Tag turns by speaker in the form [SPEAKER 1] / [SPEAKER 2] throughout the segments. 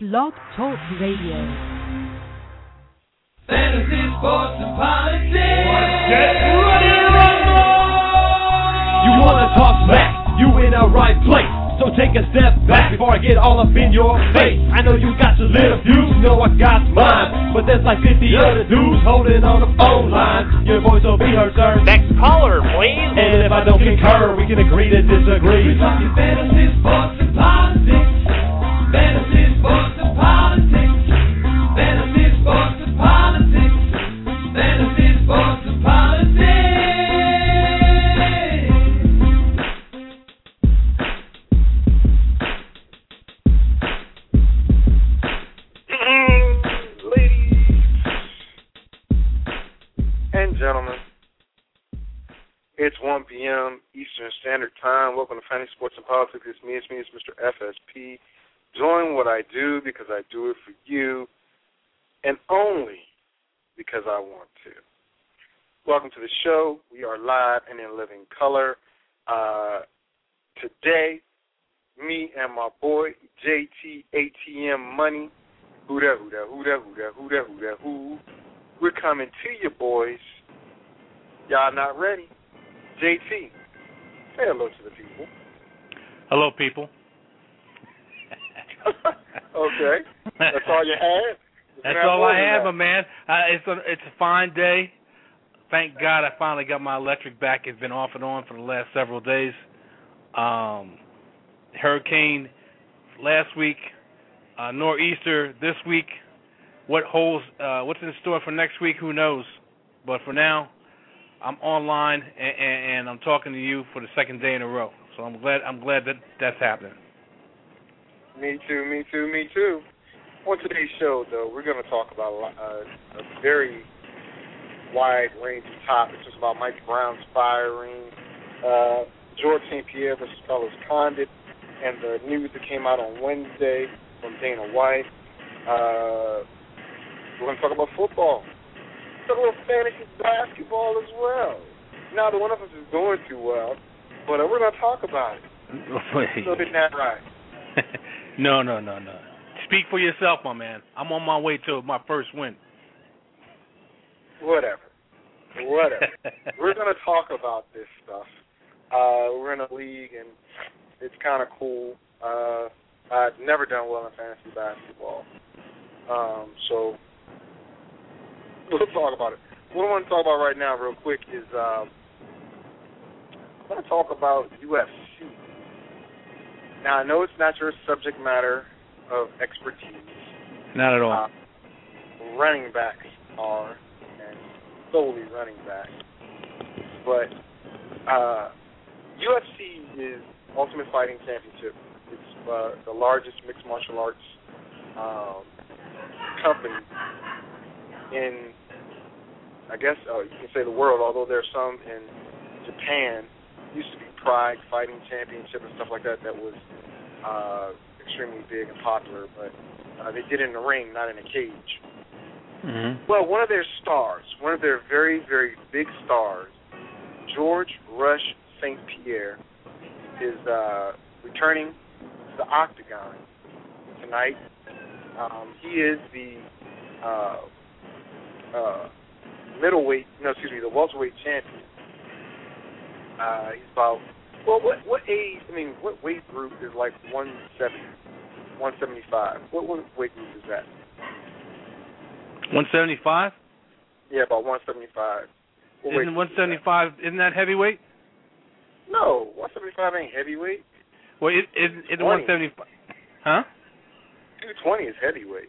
[SPEAKER 1] Blog Talk Radio.
[SPEAKER 2] Fantasy, sports, and politics.
[SPEAKER 3] Get ready to rumble! You wanna talk smack? You in the right place. So take a step back before I get all up in your face. I know you got your little views, you know I got mine. But there's like 50 other dudes holding on the phone line. Your voice will be heard, sir.
[SPEAKER 4] Next caller, please.
[SPEAKER 3] And if I don't concur, we can agree to disagree.
[SPEAKER 2] We're talking fantasy, sports, and politics. Fantasy, sports, and politics. Fantasy, sports, and politics. Fantasy, sports, and politics.
[SPEAKER 5] Ladies and gentlemen, it's 1 p.m. Eastern Standard Time. Welcome to Fantasy Sports and Politics. It's me, it's Mr. FSP. Doing what I do because I do it for you and only because I want to. Welcome to the show. We are live and in living color. Today, me and my boy, JT ATM Money, who that, we're coming to you, boys. Y'all not ready? JT, say hello to the people.
[SPEAKER 4] Hello, people.
[SPEAKER 5] Okay. That's all you had?
[SPEAKER 4] That's all I have, my man. It's a fine day. Thank God I finally got my electric back. It's been off and on for the last several days. Hurricane last week, nor'easter this week. What's in store for next week? Who knows? But for now, I'm online and I'm talking to you for the second day in a row. So I'm glad that that's happening.
[SPEAKER 5] Me too. On today's show, though, we're going to talk about a very wide range of topics. It's about Mike Brown's firing, George St. Pierre versus Carlos Condit, and the news that came out on Wednesday from Dana White. We're going to talk about football. Talk about fantasy basketball as well. Neither one of us is going too well, but we're going to talk about it. So isn't that right?
[SPEAKER 4] No. Speak for yourself, my man. I'm on my way to my first win.
[SPEAKER 5] Whatever. We're going to talk about this stuff. We're in a league, and it's kind of cool. I've never done well in fantasy basketball. So we'll talk about it. What I want to talk about right now real quick is I'm going to talk about UFC. Now, I know it's not your subject matter of expertise.
[SPEAKER 4] Not at all.
[SPEAKER 5] Running backs are, and solely running backs. But UFC is Ultimate Fighting Championship. It's the largest mixed martial arts company in, I guess, you can say the world, although there's some in Japan. Used to be Pride Fighting Championship and stuff like that was extremely big and popular, but they did it in the ring, not in a cage.
[SPEAKER 4] Mm-hmm.
[SPEAKER 5] Well, one of their stars, one of their very, very big stars, George Rush St. Pierre, is returning to the Octagon tonight. He is the the welterweight champion. He's about, what age, what weight group is like 170, 175? What weight group is that?
[SPEAKER 4] 175?
[SPEAKER 5] Yeah, about 175.
[SPEAKER 4] Isn't 175, isn't that heavyweight?
[SPEAKER 5] No, 175 ain't heavyweight.
[SPEAKER 4] Well, it's 175. Huh?
[SPEAKER 5] 220 is heavyweight.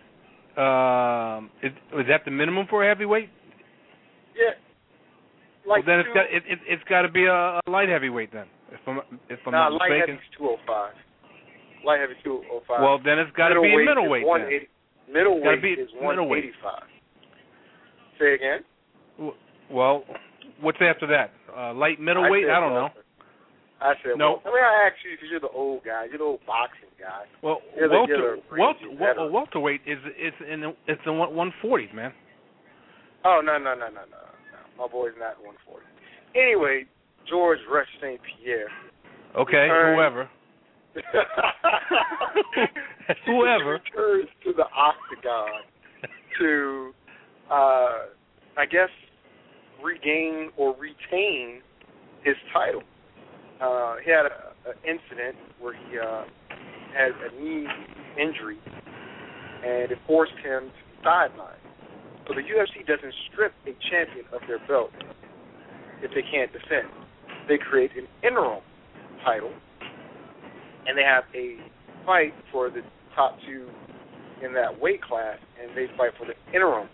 [SPEAKER 4] Is that the minimum for a heavyweight?
[SPEAKER 5] Yeah. Like
[SPEAKER 4] well, then it's got to be a light heavyweight then. If I'm not
[SPEAKER 5] light
[SPEAKER 4] mistaken.
[SPEAKER 5] heavy's 205. Light heavy 205.
[SPEAKER 4] Well, then it's got to be a middleweight.
[SPEAKER 5] Middleweight is 185. Say again.
[SPEAKER 4] Well, what's after that? Light middleweight? I don't know.
[SPEAKER 5] I said
[SPEAKER 4] no.
[SPEAKER 5] Well, I asked you because you're the old guy. You're the old boxing guy.
[SPEAKER 4] Well, welterweight is it's the 140s, man.
[SPEAKER 5] Oh no. My boy's not 140. Anyway, George Rush St. Pierre.
[SPEAKER 4] Okay, whoever. Whoever.
[SPEAKER 5] He returns to the octagon to, I guess, regain or retain his title. He had an incident where he had a knee injury, and it forced him to be sidelined. So the UFC doesn't strip a champion of their belt if they can't defend. They create an interim title, and they have a fight for the top two in that weight class, and they fight for the interim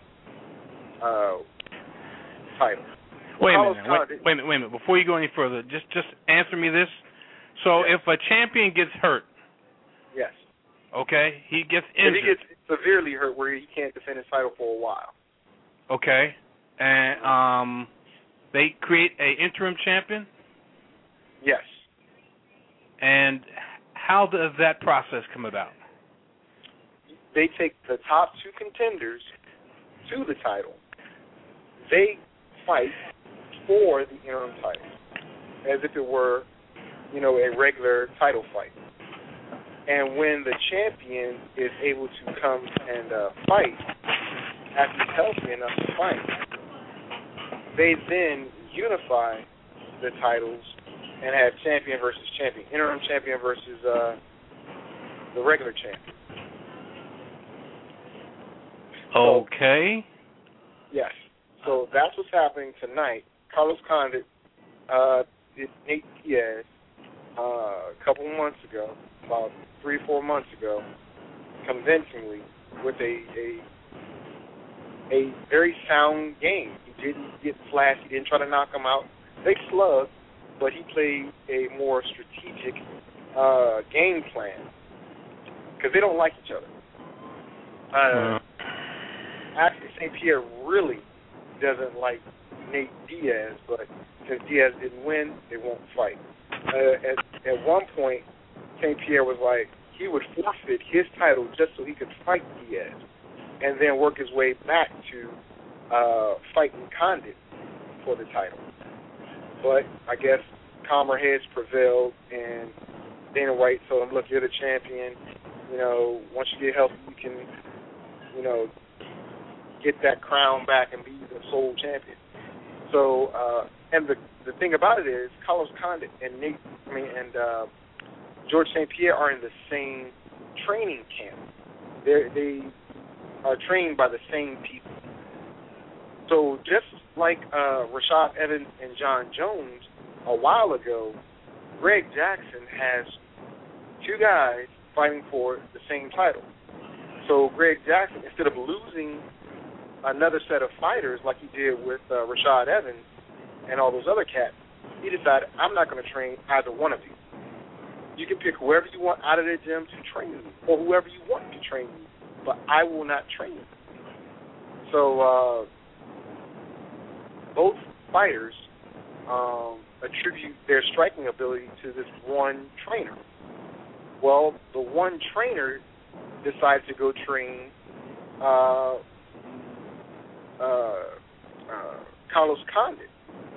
[SPEAKER 5] title.
[SPEAKER 4] Wait a minute. Before you go any further, just answer me this. So
[SPEAKER 5] yes.
[SPEAKER 4] If a champion gets hurt,
[SPEAKER 5] yes,
[SPEAKER 4] okay, he gets injured.
[SPEAKER 5] If he gets severely hurt where he can't defend his title for a while.
[SPEAKER 4] Okay, and they create an interim champion?
[SPEAKER 5] Yes.
[SPEAKER 4] And how does that process come about?
[SPEAKER 5] They take the top two contenders to the title. They fight for the interim title as if it were, a regular title fight. And when the champion is able to come and fight, after he's healthy enough to fight, they then unify the titles and have champion versus champion, interim champion versus the regular champion.
[SPEAKER 4] Okay.
[SPEAKER 5] Yes. So that's what's happening tonight. Carlos Condit did Nate Diaz a couple months ago, about 3 or 4 months ago, convincingly with a very sound game. He didn't get flashy. He didn't try to knock him out. They slugged, but he played a more strategic game plan because they don't like each other. Actually, St. Pierre really doesn't like Nate Diaz, but since Diaz didn't win, they won't fight. At one point, St. Pierre was like, he would forfeit his title just so he could fight Diaz and then work his way back to fighting Condit for the title. But I guess calmer heads prevailed, and Dana White told him, look, you're the champion. Once you get healthy, you can, get that crown back and be the sole champion. So, and the thing about it is, Carlos Condit and George St. Pierre are in the same training camp. They are trained by the same people. So just like Rashad Evans and John Jones a while ago, Greg Jackson has 2 guys fighting for the same title. So Greg Jackson, instead of losing another set of fighters like he did with Rashad Evans and all those other cats, he decided, I'm not going to train either one of you. You can pick whoever you want out of the gym to train you, or whoever you want to train you, but I will not train you. So both fighters attribute their striking ability to this one trainer. Well, the one trainer decided to go train Carlos Condit.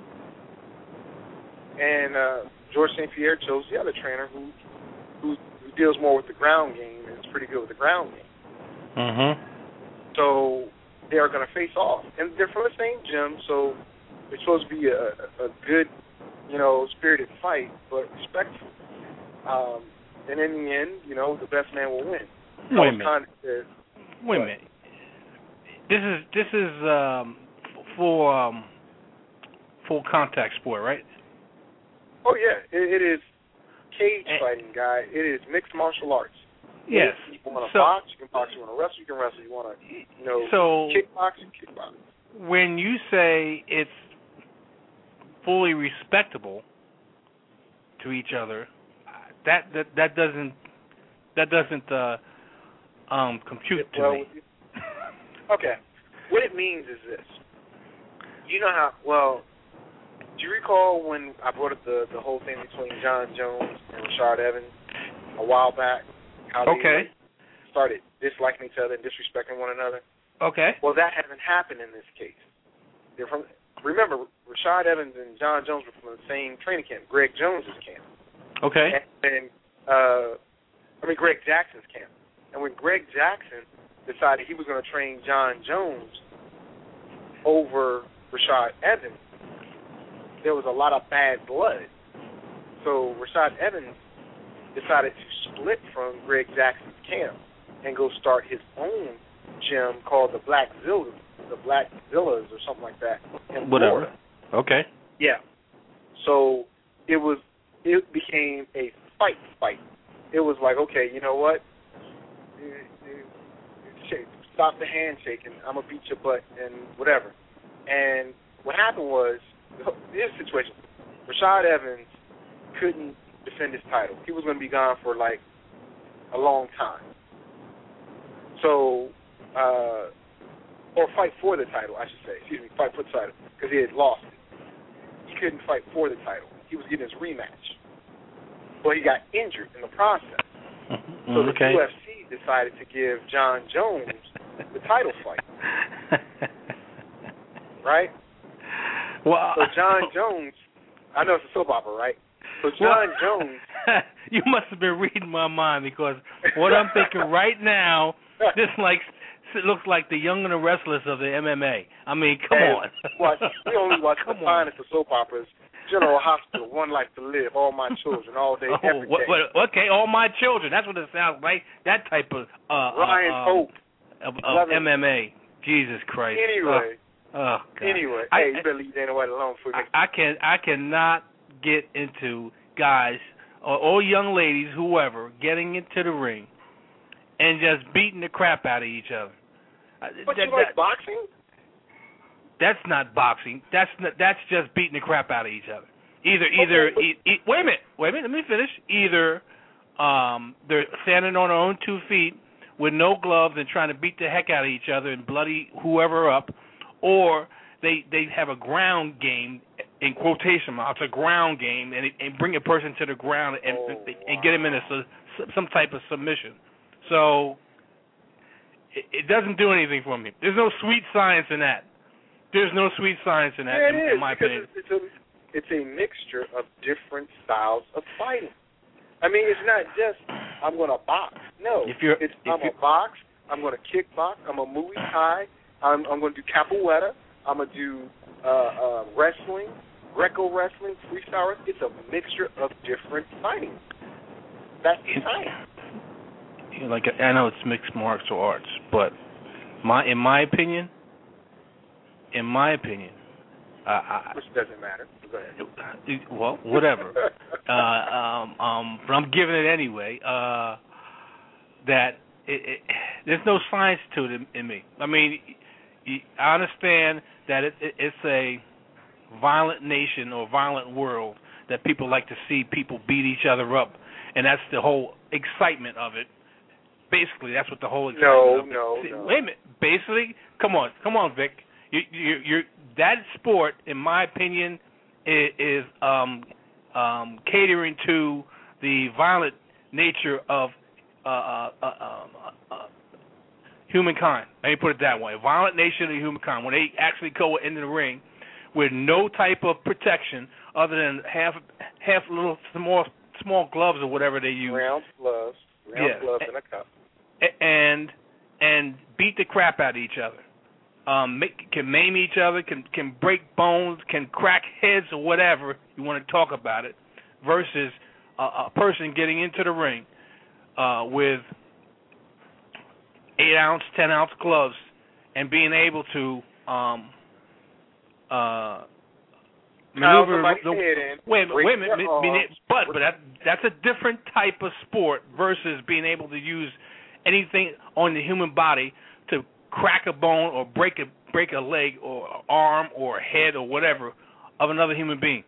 [SPEAKER 5] And George St. Pierre chose the other trainer who deals more with the ground game and is pretty good with the ground game.
[SPEAKER 4] Mm-hmm.
[SPEAKER 5] So they are going to face off. And they're from the same gym, so it's supposed to be a good, spirited fight, but respectful. And in the end, the best man will win.
[SPEAKER 4] Wait a minute. This is full contact sport, right?
[SPEAKER 5] Oh yeah, it is cage fighting, guy. It is mixed martial arts.
[SPEAKER 4] Yes.
[SPEAKER 5] You want to box, you can box. You want to wrestle, you can wrestle. You want to, kickbox, you can kickbox.
[SPEAKER 4] When you say it's fully respectable to each other, that doesn't compute to me.
[SPEAKER 5] Okay. What it means is this. You know how, do you recall when I brought up the whole thing between John Jones and Rashad Evans a while back? How they started disliking each other and disrespecting one another?
[SPEAKER 4] Okay.
[SPEAKER 5] Well, that hasn't happened in this case. Remember, Rashad Evans and John Jones were from the same training camp, Greg Jones' camp.
[SPEAKER 4] Okay.
[SPEAKER 5] And Greg Jackson's camp. And when Greg Jackson decided he was going to train John Jones over Rashad Evans, there was a lot of bad blood. So Rashad Evans decided to split from Greg Jackson's camp and go start his own gym called the Black Villas or something like that in Florida.
[SPEAKER 4] Okay.
[SPEAKER 5] Yeah. So it became a fight. It was like, okay, you know what? Stop the handshaking. I'm going to beat your butt and whatever. And what happened was, this situation, Rashad Evans couldn't defend his title. He was going to be gone for like a long time. So, or fight for the title, I should say. Excuse me, fight for the title, because he had lost it. He couldn't fight for the title. He was getting his rematch. Well, he got injured in the process. So the UFC decided to give John Jones the title fight. Right?
[SPEAKER 4] Well,
[SPEAKER 5] so John Jones, I know it's a soap opera, right? So John Jones.
[SPEAKER 4] You must have been reading my mind, because what I'm thinking right now, this looks like the Young and the Restless of the MMA. I mean, come on.
[SPEAKER 5] We only watch the finest of soap operas. General Hospital, One Life to Live, All My Children, All Day, Every Day.
[SPEAKER 4] Okay, All My Children. That's what it sounds like. That type of
[SPEAKER 5] Ryan Hope
[SPEAKER 4] of MMA. Jesus Christ.
[SPEAKER 5] Anyway.
[SPEAKER 4] God.
[SPEAKER 5] Anyway, hey, you better leave Dana White alone for me.
[SPEAKER 4] I cannot get into guys or young ladies, whoever, getting into the ring and just beating the crap out of each other.
[SPEAKER 5] But you like boxing?
[SPEAKER 4] That's not boxing. That's just beating the crap out of each other. Wait a minute. Let me finish. Either they're standing on their own 2 feet with no gloves and trying to beat the heck out of each other and bloody whoever up, or they have a ground game, in quotation marks, a ground game, and bring a person to the ground and get him into some type of submission. So it doesn't do anything for me. There's no sweet science in that. There's no sweet science in that, in my opinion.
[SPEAKER 5] It's a mixture of different styles of fighting. I mean, it's not just, I'm going to box. No, I'm going to box, I'm going to kickbox, I'm going to Muay Thai, I'm going to do capoeira, I'm going to do wrestling, Greco wrestling, freestyle wrestling. It's a mixture of different fighting. That's the science.
[SPEAKER 4] I know it's mixed martial arts, but in my opinion,
[SPEAKER 5] which doesn't matter. Go ahead.
[SPEAKER 4] Well, whatever. But I'm giving it anyway. That there's no science to it in me. I mean, I understand that it's a violent nation or violent world, that people like to see people beat each other up, and that's the whole excitement of it. Basically, that's what the whole excitement of it.
[SPEAKER 5] No.
[SPEAKER 4] Wait a minute. Basically, come on, Vic. You're that sport, in my opinion, is catering to the violent nature of humankind. Let me put it that way: violent nature of humankind. When they actually go into the ring with no type of protection other than half little small gloves or whatever they use.
[SPEAKER 5] Round gloves and a cup. And
[SPEAKER 4] beat the crap out of each other. Can maim each other, can break bones, can crack heads or whatever you want to talk about it, versus a person getting into the ring with 8-ounce, 10-ounce gloves and being able to maneuver. Wait a minute, but that's a different type of sport versus being able to use anything on the human body to crack a bone or break a leg or arm or head or whatever of another human being.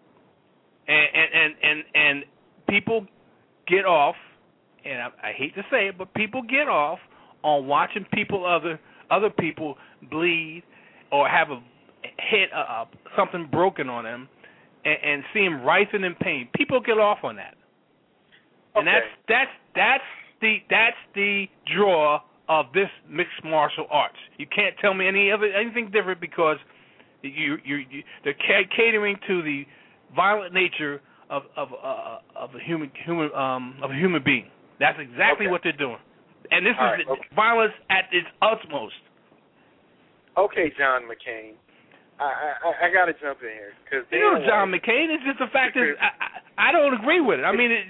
[SPEAKER 4] And people get off, and I hate to say it, but people get off on watching other people bleed or have a head something broken on them and see them writhing in pain. People get off on that. And that's the draw of this mixed martial arts. You can't tell me anything different, because they're catering to the violent nature of a human being. That's exactly what they're doing, and this is violence at its utmost.
[SPEAKER 5] Okay, John McCain, I got to jump in here because
[SPEAKER 4] John McCain. It's just the fact that I don't agree with it. I mean,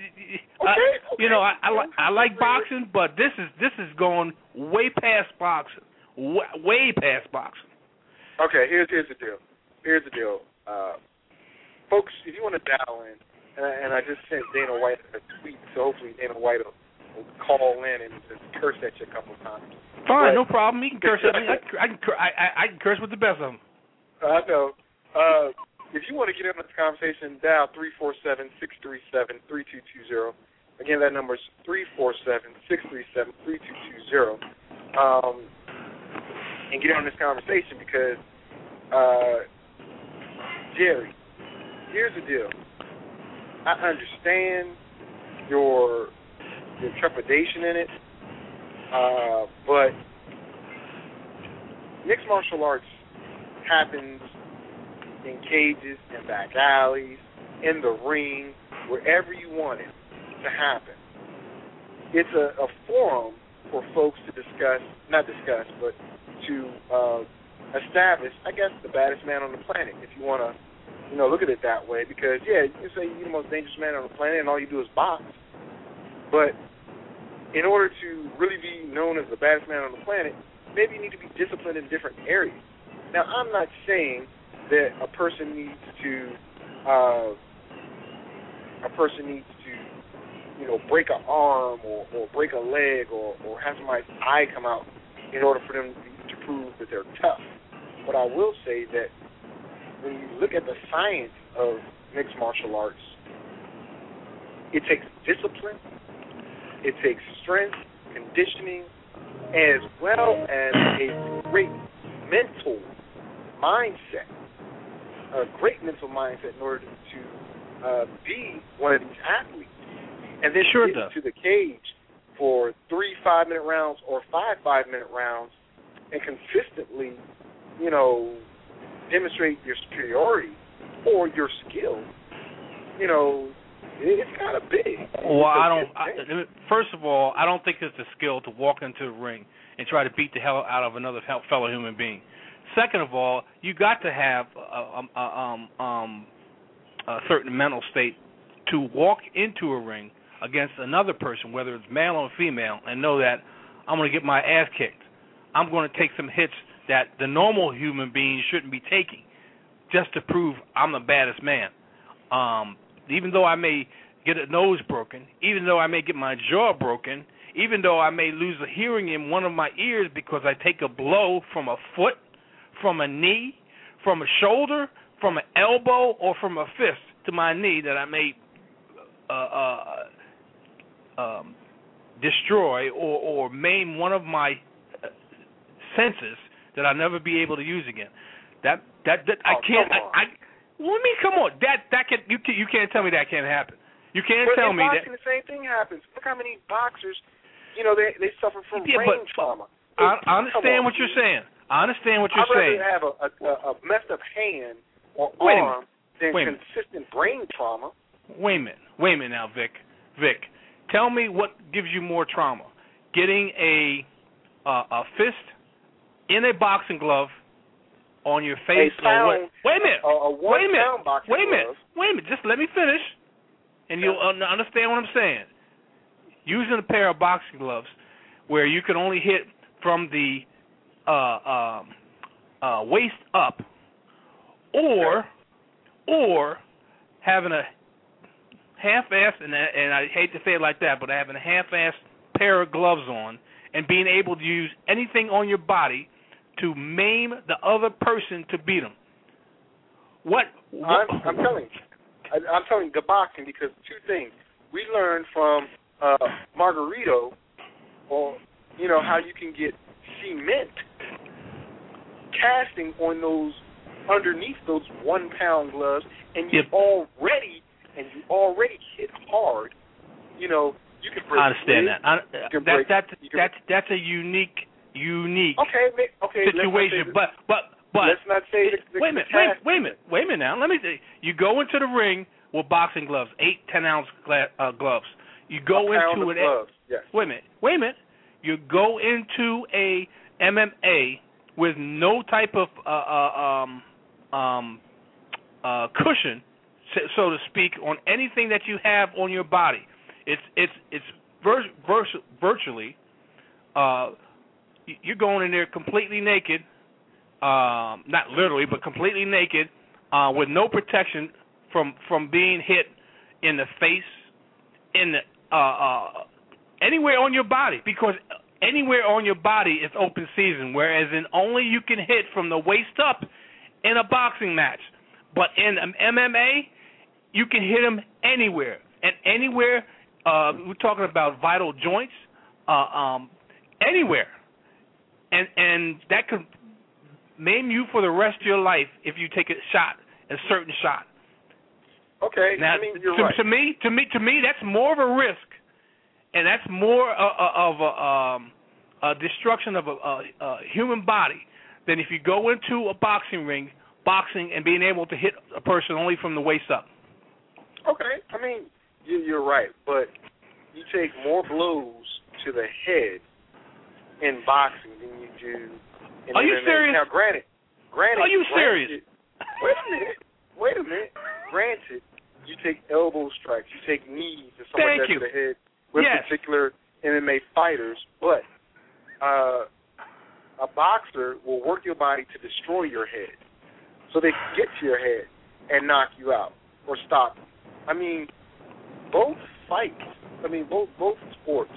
[SPEAKER 4] I like boxing, but this is going way past boxing, way past boxing.
[SPEAKER 5] Okay, here's the deal. Folks, if you want to dial in, and I just sent Dana White a tweet, so hopefully Dana White will call in and just curse at you a couple of times.
[SPEAKER 4] Fine, no problem. He can curse at me. I can curse with the best of them.
[SPEAKER 5] I know. If you want to get in this conversation, dial 347-637-3220. Again, that number is 347-637-3220. And get on this conversation because, Jerry, here's the deal. I understand your trepidation in it, but mixed martial arts happens in cages, in back alleys, in the ring, wherever you want it to happen. It's a forum for folks to not discuss, but to establish, I guess, the baddest man on the planet, if you want to, look at it that way. Because, you can say you're the most dangerous man on the planet and all you do is box. But in order to really be known as the baddest man on the planet, maybe you need to be disciplined in different areas. Now, I'm not saying that a person needs to break an arm or break a leg or have somebody's eye come out in order for them to prove that they're tough. But I will say that when you look at the science of mixed martial arts, it takes discipline, it takes strength, conditioning, as well as a great mental mindset, in order to be one of these athletes. And then get into the cage for 3 5-minute rounds or 5 5-minute rounds and consistently, demonstrate your superiority or your skill, it's kind of big.
[SPEAKER 4] Well, first of all, I don't think it's a skill to walk into the ring and try to beat the hell out of another fellow human being. Second of all, you got to have a certain mental state to walk into a ring against another person, whether it's male or female, and know that I'm going to get my ass kicked. I'm going to take some hits that the normal human being shouldn't be taking just to prove I'm the baddest man. Even though I may get a nose broken, even though I may get my jaw broken, even though I may lose the hearing in one of my ears because I take a blow from a foot, from a knee, from a shoulder, from an elbow, or from a fist to my knee that I may destroy or maim one of my senses that I'll never be able to use again. I can't. Come on. You can't tell me that can't happen. You can't tell me that.
[SPEAKER 5] The same thing happens. Look how many boxers, they suffer from brain trauma.
[SPEAKER 4] I understand what you're saying. I'd rather
[SPEAKER 5] have a messed up hand or arm than consistent brain trauma.
[SPEAKER 4] Wait a minute now, Vic. Tell me what gives you more trauma: getting a fist in a boxing glove on your face.
[SPEAKER 5] Wait a minute.
[SPEAKER 4] Just let me finish, and you'll understand what I'm saying. Using a pair of boxing gloves where you can only hit from the waist up, or having a half-ass, and I hate to say it like that, but having a half-ass pair of gloves on and being able to use anything on your body to maim the other person to beat them.
[SPEAKER 5] I'm telling you the boxing, because two things. We learned from Margarito, or how you can get cement casting on those underneath those 1-pound gloves, and you already hit hard. You can break.
[SPEAKER 4] I understand that. That's a unique situation. But
[SPEAKER 5] let's not say
[SPEAKER 4] wait a minute now. Let me say, you go into the ring with boxing gloves, 8-10 ounce gloves. You go into an
[SPEAKER 5] gloves. Yes.
[SPEAKER 4] Wait a minute. You go into a MMA with no type of cushion, so to speak, on anything that you have on your body. It's virtually you're going in there completely naked, not literally, but completely naked, with no protection from being hit in the face, in the anywhere on your body, because anywhere on your body is open season, whereas in only you can hit from the waist up in a boxing match. But in MMA, you can hit them anywhere. And anywhere, we're talking about vital joints, anywhere. And that could maim you for the rest of your life if you take a certain shot.
[SPEAKER 5] Okay,
[SPEAKER 4] now,
[SPEAKER 5] I mean, you're right.
[SPEAKER 4] To me, that's more of a risk, and that's more of a destruction of a human body than if you go into a boxing ring, boxing, and being able to hit a person only from the waist up.
[SPEAKER 5] Okay, I mean, you're right, but you take more blows to the head in boxing than you do in MMA.
[SPEAKER 4] Are you serious?
[SPEAKER 5] Now, granted.
[SPEAKER 4] Are you serious?
[SPEAKER 5] Wait a minute. Granted, you take elbow strikes, you take knees and stuff like that to the head with particular MMA fighters, but a boxer will work your body to destroy your head, so they can get to your head and knock you out or stop you. I mean, both sports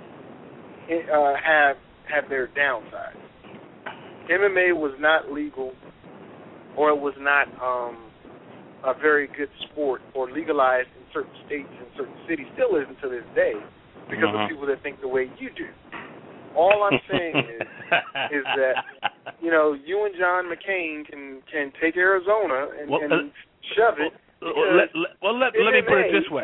[SPEAKER 5] have their downsides. MMA was not legal, or it was not a very good sport, or legalized in certain states and certain cities. Still isn't to this day, because of people that think the way you do. All I'm saying is that, you know, you and John McCain can take Arizona and shove it.
[SPEAKER 4] Let me put it this way.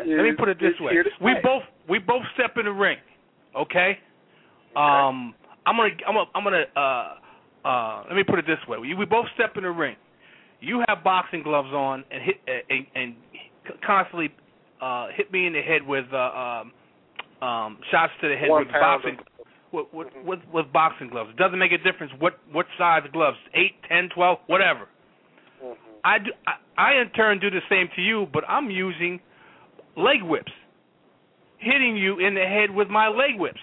[SPEAKER 4] We both step in the ring, okay? I'm gonna let me put it this way. We both step in the ring. You have boxing gloves on and hit and constantly hit me in the head with shots to the head with boxing with boxing gloves. It doesn't make a difference what size gloves, 8, 10, 12, whatever. I in turn do the same to you, but I'm using leg whips, hitting you in the head with my leg whips.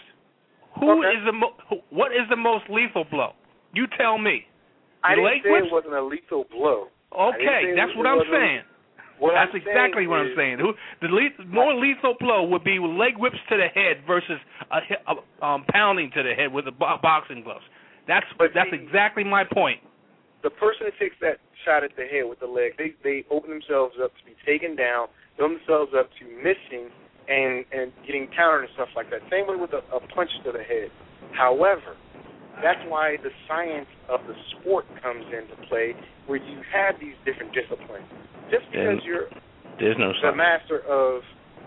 [SPEAKER 4] What is the most lethal blow? You tell me.
[SPEAKER 5] I didn't say it wasn't a lethal blow.
[SPEAKER 4] Okay, that's what I'm saying. That's exactly what I'm saying. The more lethal blow would be leg whips to the head versus pounding to the head with the boxing gloves. That's exactly my point.
[SPEAKER 5] The person that takes that shot at the head with the leg, they open themselves up to be taken down, open themselves up to missing and getting countered and stuff like that. Same way with a punch to the head. However, that's why the science of the sport comes into play, where you have these different disciplines. Just because you're the master of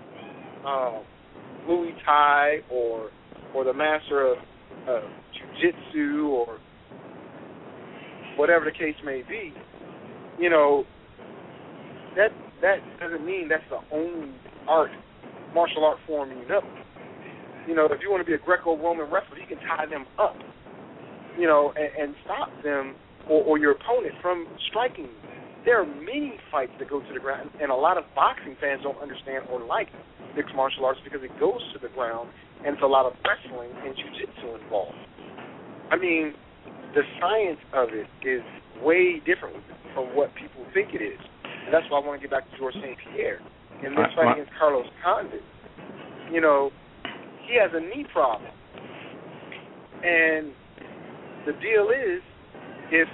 [SPEAKER 5] Muay Thai or the master of Jiu-Jitsu or whatever the case may be, you know, that doesn't mean that's the only martial art form you know. You know, if you want to be a Greco-Roman wrestler, you can tie them up, you know, and stop them or your opponent from striking you. There are many fights that go to the ground, and a lot of boxing fans don't understand or like mixed martial arts because it goes to the ground, and it's a lot of wrestling and jiu-jitsu involved. I mean, the science of it is way different from what people think it is. And that's why I want to get back to George St. Pierre. In this fight against Carlos Condit, you know, he has a knee problem. And the deal is, if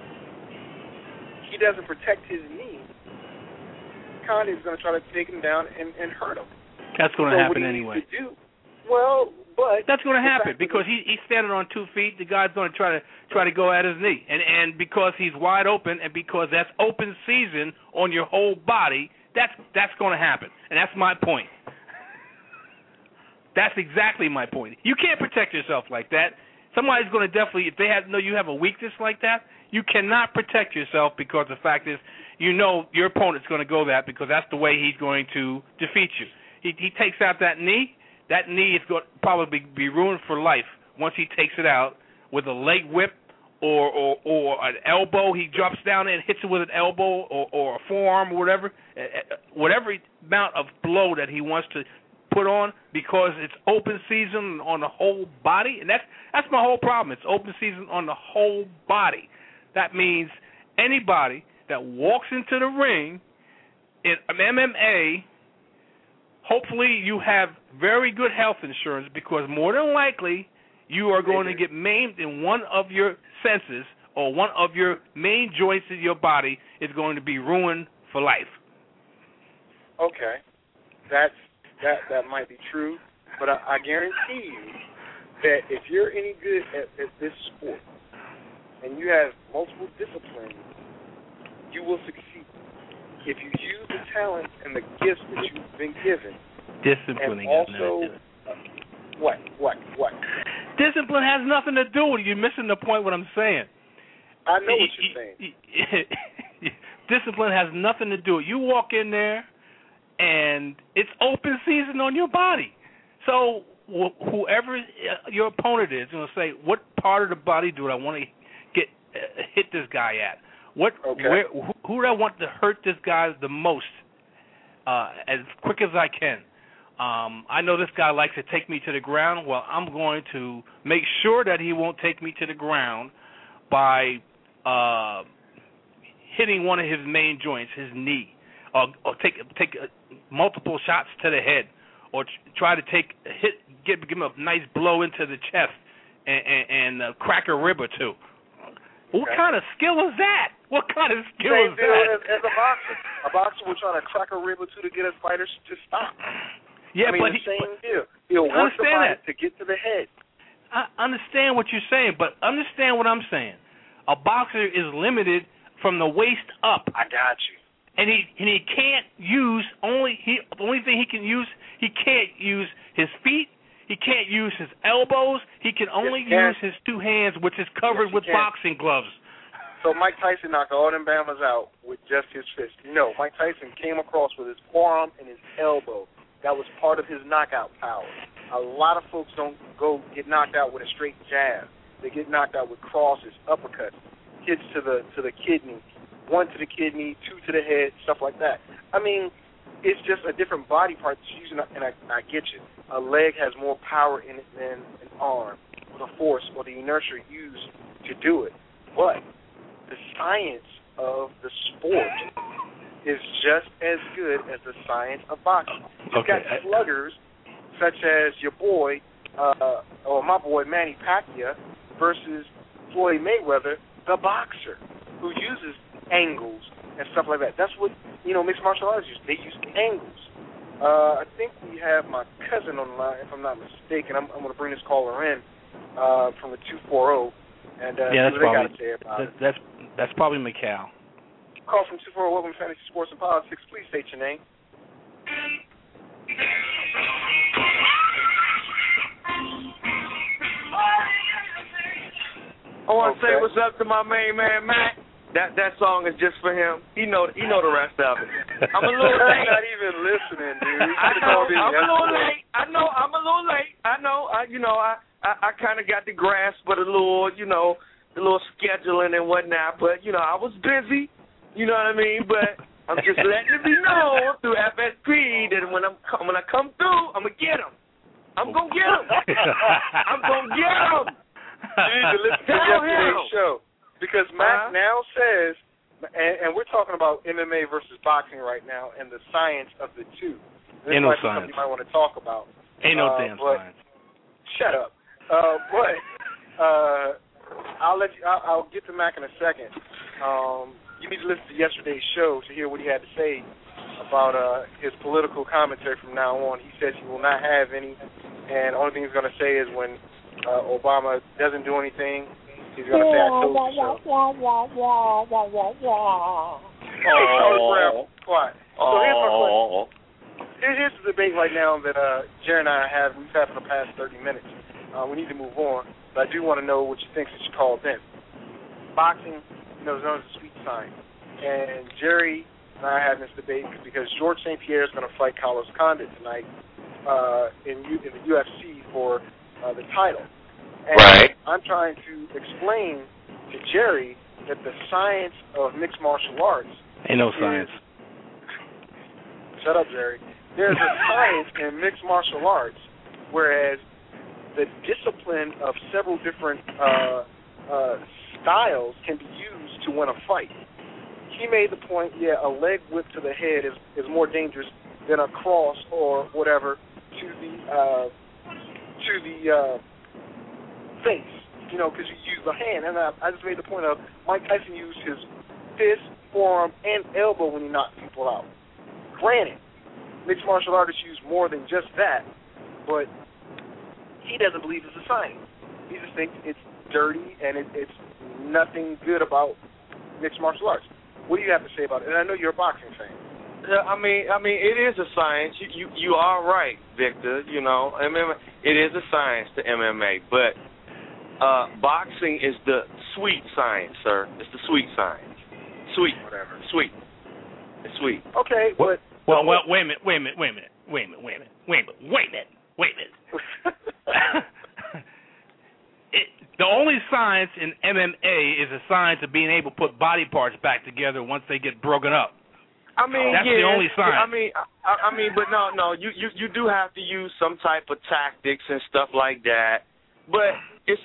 [SPEAKER 5] he doesn't protect his knee, Condit's going to try to take him down and hurt him.
[SPEAKER 4] That's going to happen anyway.
[SPEAKER 5] That's
[SPEAKER 4] going to happen because he's standing on 2 feet. The guy's going to try to go at his knee, and because he's wide open, and because that's open season on your whole body, that's going to happen, and that's my point. That's exactly my point. You can't protect yourself like that. Somebody's going to definitely, if they know you have a weakness like that, you cannot protect yourself because the fact is, you know your opponent's going to go that because that's the way he's going to defeat you. He takes out that knee is going to probably be ruined for life once he takes it out with a leg whip or an elbow. He drops down and hits it with an elbow or a forearm or whatever amount of blow that he wants to put on, because it's open season on the whole body, and that's my whole problem. It's open season on the whole body. That means anybody that walks into the ring in MMA, hopefully you have very good health insurance, because more than likely you are going to get maimed in one of your senses, or one of your main joints in your body is going to be ruined for life.
[SPEAKER 5] Okay, that might be true, but I guarantee you that if you're any good at this sport and you have multiple disciplines, you will succeed if you use the talent and the gifts that you've been given.
[SPEAKER 4] Disciplining.
[SPEAKER 5] And also, what?
[SPEAKER 4] Discipline has nothing to do with it. You're missing the point what I'm saying.
[SPEAKER 5] I know what you're saying.
[SPEAKER 4] Discipline has nothing to do with it. You walk in there, and it's open season on your body. So whoever your opponent is going to say, what part of the body do I want to hit this guy at? Who do I want to hurt this guy the most as quick as I can? I know this guy likes to take me to the ground. Well, I'm going to make sure that he won't take me to the ground by hitting one of his main joints, his knee, or take multiple shots to the head, or try to give him a nice blow into the chest and crack a rib or two. What kind of skill is that? What kind of skill is that?
[SPEAKER 5] As a boxer will try to crack a rib or two to get his fighters to stop.
[SPEAKER 4] Yeah,
[SPEAKER 5] the same deal. He'll work the fight to get to the head.
[SPEAKER 4] I understand what you're saying, but understand what I'm saying. A boxer is limited from the waist up.
[SPEAKER 5] I got you.
[SPEAKER 4] And he can't use the only thing he can use. He can't use his feet. He can't use his elbows. He can only use his two hands, which is covered with boxing gloves.
[SPEAKER 5] So Mike Tyson knocked all them Bamas out with just his fist. No, Mike Tyson came across with his forearm and his elbow. That was part of his knockout power. A lot of folks don't get knocked out with a straight jab. They get knocked out with crosses, uppercuts, hits to the kidney, one to the kidney, two to the head, stuff like that. I mean, it's just a different body part that's using, and I get you. A leg has more power in it than an arm, or the force or the inertia used to do it. But the science of the sport is just as good as the science of boxing. You've got sluggers such as your boy, or my boy Manny Pacquiao versus Floyd Mayweather, the boxer, who uses angles and stuff like that. That's what, mixed martial arts use. They use angles. I think we have my cousin on the line, if I'm not mistaken. I'm going to bring this caller in from the 240 and see what they got to say about it.
[SPEAKER 4] That's probably Macau.
[SPEAKER 5] Call from 240, welcome to Fantasy Sports and Politics. Please state your name.
[SPEAKER 1] I want to say what's up to my main man, Matt. That song is just for him. He know the rest of it. I'm a little late.
[SPEAKER 5] Not even listening, dude.
[SPEAKER 1] I'm a little late. I know I'm a little late. I know. I kind of got the grasp of the little scheduling and whatnot. But I was busy. You know what I mean? But I'm just letting it be known through FSP that when I come through, I'm gonna get him. I'm gonna get him. I'm gonna get him.
[SPEAKER 5] You need to listen to yesterday's show. Because Matt now says, and we're talking about MMA versus boxing right now and the science of the two. This
[SPEAKER 4] Ain't no
[SPEAKER 5] might be
[SPEAKER 4] science.
[SPEAKER 5] something you might want to talk about.
[SPEAKER 4] Ain't no damn science.
[SPEAKER 5] Shut up. I'll get to Mac in a second. You need to listen to yesterday's show to hear what he had to say about his political commentary from now on. He says he will not have any, and the only thing he's going to say is when Obama doesn't do anything, he's going to say, I told you so. Quiet. So here's my question. Here's the debate right now that Jerry and I we've had for the past 30 minutes. We need to move on. but I do want to know what you think since you called in. Boxing, is known as the sweet science. And Jerry and I are having this debate because George St. Pierre is going to fight Carlos Condit tonight in the UFC for the title. And
[SPEAKER 1] right.
[SPEAKER 5] I'm trying to explain to Jerry that the science of mixed martial arts
[SPEAKER 4] Ain't no science.
[SPEAKER 5] Shut up, Jerry. There's a science in mixed martial arts, whereas the discipline of several different styles can be used to win a fight. He made the point, a leg whip to the head is more dangerous than a cross or whatever to the face, because you use the hand. And I just made the point of Mike Tyson used his fist, forearm, and elbow when he knocked people out. Granted, mixed martial artists use more than just that, but he doesn't believe it's a science. He just thinks it's dirty and it's nothing good about mixed martial arts. What do you have to say about it? And I know you're a boxing fan.
[SPEAKER 1] I mean, it is a science. You are right, Victor. MMA, it is a science to MMA, but boxing is the sweet science, sir. It's the sweet science. Sweet,
[SPEAKER 5] whatever.
[SPEAKER 1] Sweet. It's sweet.
[SPEAKER 5] Okay, but
[SPEAKER 4] well, wait a minute. The only science in MMA is a science of being able to put body parts back together once they get broken up.
[SPEAKER 1] I mean,
[SPEAKER 4] that's the only science.
[SPEAKER 1] I mean, but no, you do have to use some type of tactics and stuff like that. But it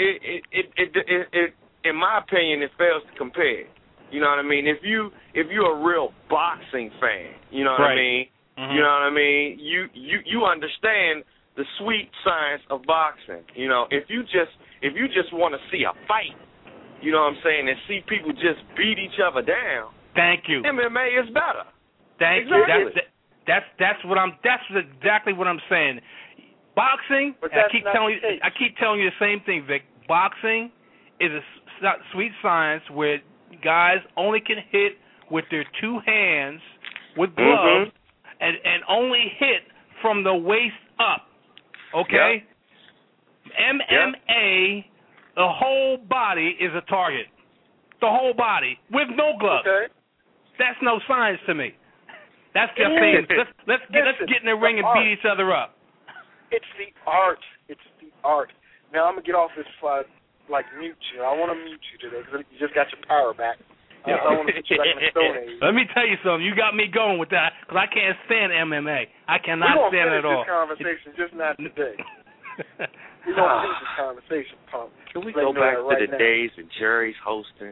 [SPEAKER 1] in my opinion, it fails to compare. You know what I mean? If you're a real boxing fan, you know what I mean? Mm-hmm. You know what I mean? You understand the sweet science of boxing. If you just want to see a fight, you know what I'm saying, and see people just beat each other down.
[SPEAKER 4] Thank you.
[SPEAKER 1] MMA is better.
[SPEAKER 4] Thank
[SPEAKER 1] exactly.
[SPEAKER 4] you. That's exactly what I'm saying. Boxing. I keep telling you the same thing, Vic. Boxing is a sweet science where guys only can hit with their two hands with gloves and only hit from the waist up. Okay? Yep. MMA, the whole body is a target. The whole body with no gloves.
[SPEAKER 5] Okay.
[SPEAKER 4] That's no science to me. That's just saying let's get in the ring and beat each other up.
[SPEAKER 5] It's the art. It's the art. Now I'm gonna get off this mute you. I want to mute you today because you just got your power back. I want to put you back in the Stone Age.
[SPEAKER 4] Let me tell you something. You got me going with that because I can't stand MMA. I cannot stand it at all.
[SPEAKER 5] We're going to finish this conversation, just not today. We're going to finish this conversation, punk.
[SPEAKER 1] Can we go back to the days when Jerry's hosting?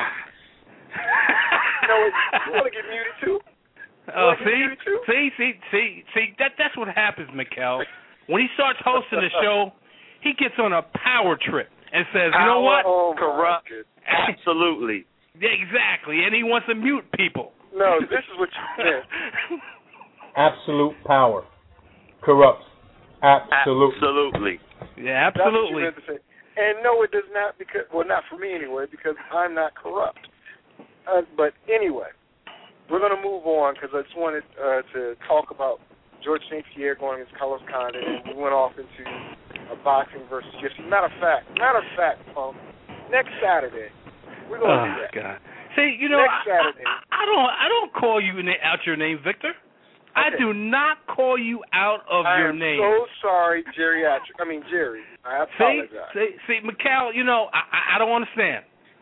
[SPEAKER 5] You want to get muted too?
[SPEAKER 4] Oh, see, that's what happens, Mikkel. When he starts hosting the show, he gets on a power trip and says, you know what?
[SPEAKER 1] Corrupt. Absolutely.
[SPEAKER 4] Exactly, and he wants to mute people.
[SPEAKER 5] No, this is what you said.
[SPEAKER 6] Absolute power. Corrupts. Absolutely.
[SPEAKER 1] Absolutely.
[SPEAKER 4] Yeah, absolutely.
[SPEAKER 5] That's what you meant to say. And no, it does not, not for me anyway, because I'm not corrupt. But anyway, we're going to move on because I just wanted to talk about George St. Pierre going against Carlos Condit, and we went off into a boxing versus UFC. Matter of fact, Punk, next Saturday, we're going to do that.
[SPEAKER 4] God. See,
[SPEAKER 5] next Saturday.
[SPEAKER 4] I don't call you out your name, Victor. Okay. I do not call you out of your name.
[SPEAKER 5] I'm so sorry, Jerry. I apologize.
[SPEAKER 4] See, Mikkel, I don't understand.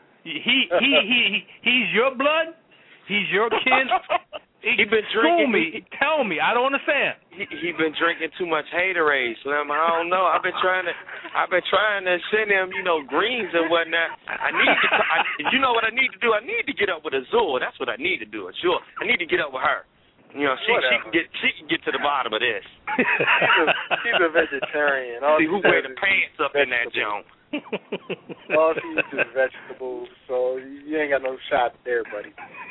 [SPEAKER 4] He's your blood. He's your kin.
[SPEAKER 1] He been drinking.
[SPEAKER 4] Tell me. I don't understand.
[SPEAKER 1] He been drinking too much Haterade, Slim. I don't know. I've been trying to send him, greens and whatnot. You know what I need to do? I need to get up with Azul. That's what I need to do. Azul. I need to get up with her. She can get to the bottom of this.
[SPEAKER 5] She's a vegetarian.
[SPEAKER 1] See who wear the pants up in that joint.
[SPEAKER 5] All she eats is vegetables, so you ain't got no shot there, buddy.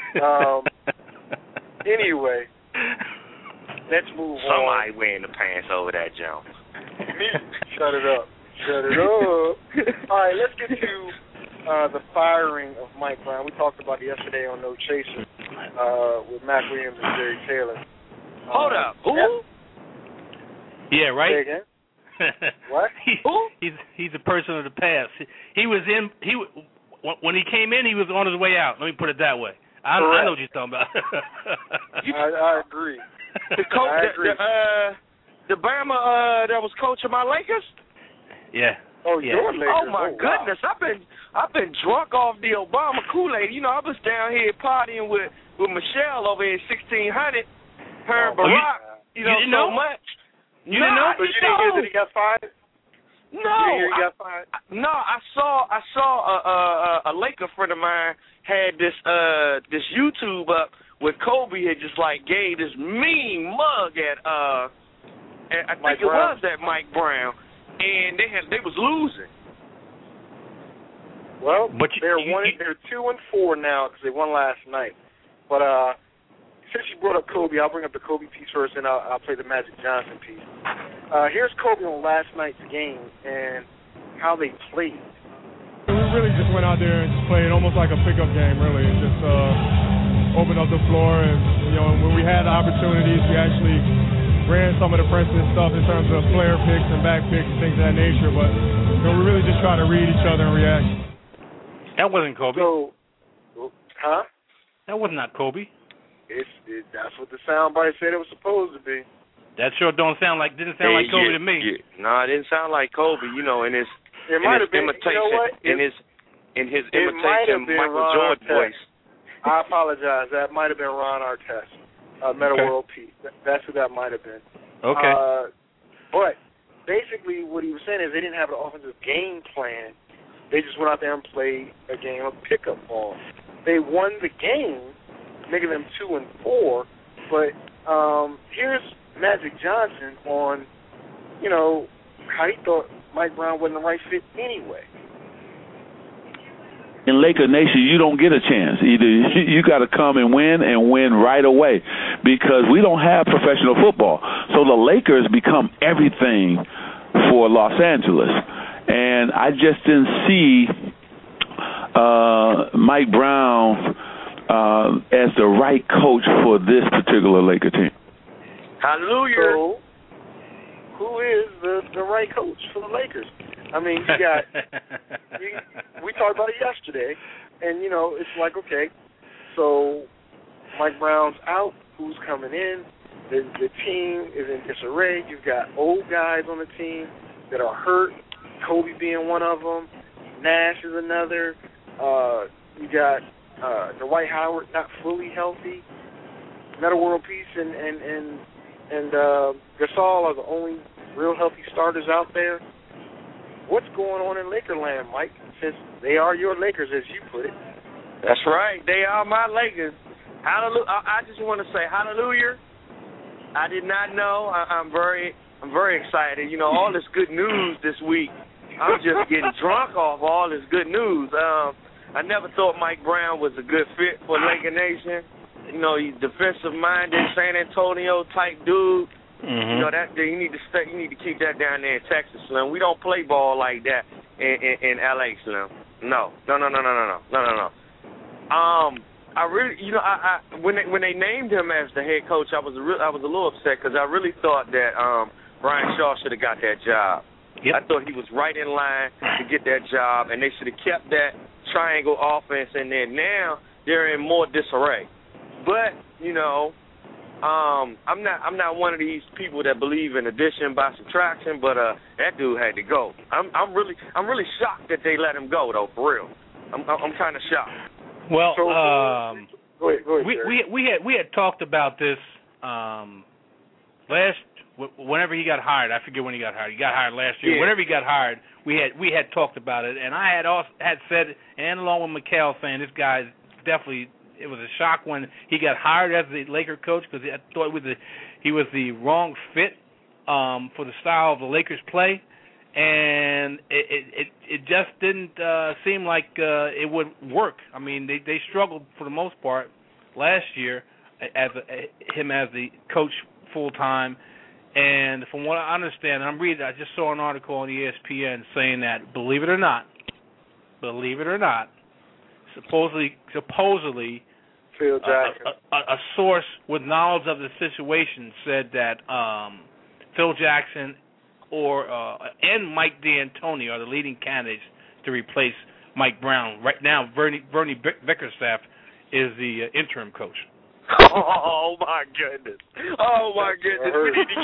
[SPEAKER 5] Anyway, let's move on.
[SPEAKER 1] Somebody wearing the pants over that joint.
[SPEAKER 5] Shut it up. All right, let's get to the firing of Mike Brown. We talked about it yesterday on No Chaser with Mac Williams and Jerry Taylor.
[SPEAKER 1] Hold up. Who?
[SPEAKER 4] Yeah, right?
[SPEAKER 5] Say again? What?
[SPEAKER 4] He's a person of the past. He was in. When he came in, he was on his way out. Let me put it that way. I know what you're talking about.
[SPEAKER 5] I agree.
[SPEAKER 1] The coach, the Bama that was coaching my Lakers.
[SPEAKER 4] Yeah.
[SPEAKER 5] Oh, your Lakers.
[SPEAKER 1] Oh my goodness!
[SPEAKER 5] Wow.
[SPEAKER 1] I've been drunk off the Obama Kool-Aid. You know, I was down here partying with Michelle over in 1600. Her and Barack. You
[SPEAKER 4] didn't
[SPEAKER 1] know so
[SPEAKER 4] know?
[SPEAKER 1] much.
[SPEAKER 4] You didn't know?
[SPEAKER 5] But you didn't hear that he got fired?
[SPEAKER 1] No.
[SPEAKER 5] You didn't hear he got fired?
[SPEAKER 1] No, I saw a Laker friend of mine had this YouTube up where Kobe had just like gave this mean mug at I think it was at Mike Brown, and they was losing.
[SPEAKER 5] Well, they're 2-4 now because they won last night. But since you brought up Kobe, I'll bring up the Kobe piece first, and I'll play the Magic Johnson piece. Here's Kobe on last night's game and how they played.
[SPEAKER 7] We really just went out there and just played almost like a pickup game, really, and just opened up the floor. And when we had the opportunities, we actually ran some of the pressing stuff in terms of player picks and back picks and things of that nature. But we really just try to read each other and react.
[SPEAKER 4] That wasn't Kobe. That was not Kobe.
[SPEAKER 5] That's what the soundbite said it was supposed to be.
[SPEAKER 4] That sure didn't sound like Kobe to me.
[SPEAKER 1] Yeah. No, it didn't sound like Kobe. In his imitation, in his imitation Michael Jordan voice.
[SPEAKER 5] I apologize. That might have been Ron Artest, Meta World Peace. That's who that might have been.
[SPEAKER 4] Okay.
[SPEAKER 5] But basically, what he was saying is they didn't have an offensive game plan. They just went out there and played a game of pickup ball. They won the game, making them 2-4. But here's Magic Johnson on, how he thought Mike Brown wasn't the right fit anyway.
[SPEAKER 8] In Laker Nation, you don't get a chance. Either you got to come and win right away, because we don't have professional football. So the Lakers become everything for Los Angeles. And I just didn't see Mike Brown as the right coach for this particular Laker team.
[SPEAKER 1] Hallelujah.
[SPEAKER 5] So, who is the right coach for the Lakers? I mean, you got we talked about it yesterday, and it's like, okay, so Mike Brown's out. Who's coming in? The team is in disarray. You've got old guys on the team that are hurt. Kobe being one of them. Nash is another. You got Dwight Howard not fully healthy. Meta World Peace and Gasol are the only real healthy starters out there. What's going on in Lakerland, Mike? Since they are your Lakers, as you put it.
[SPEAKER 1] That's right. They are my Lakers. Hallelujah. I just want to say hallelujah. I did not know. I'm very excited. All this good news this week. I'm just getting drunk off all this good news. I never thought Mike Brown was a good fit for Laker Nation. He's defensive-minded, San Antonio type dude.
[SPEAKER 4] Mm-hmm.
[SPEAKER 1] That you need to keep that down there in Texas, Slim. We don't play ball like that in LA, Slim. No. I really, when they named him as the head coach, I was a little upset because I really thought that Brian Shaw should have got that job.
[SPEAKER 4] Yep.
[SPEAKER 1] I thought he was right in line to get that job, and they should have kept that triangle offense in there. Now they're in more disarray. But I'm not one of these people that believe in addition by subtraction. But that dude had to go. I'm really shocked that they let him go though. For real, I'm kind of shocked.
[SPEAKER 4] Well,
[SPEAKER 5] go ahead,
[SPEAKER 4] we had talked about this whenever he got hired. I forget when he got hired. He got hired last year.
[SPEAKER 1] Yeah.
[SPEAKER 4] Whenever he got hired, we had talked about it, and I had said, and along with Mikhail saying, this guy definitely. It was a shock when he got hired as the Laker coach because I thought he was the wrong fit for the style of the Lakers play, and it just didn't seem like it would work. I mean, they struggled for the most part last year as him as the coach full time. And from what I understand, I just saw an article on ESPN saying that, believe it or not, supposedly,
[SPEAKER 5] Phil Jackson,
[SPEAKER 4] a source with knowledge of the situation said that Phil Jackson and Mike D'Antoni are the leading candidates to replace Mike Brown. Right now, Bernie Bickerstaff is the interim coach.
[SPEAKER 1] Oh my goodness! Oh my goodness!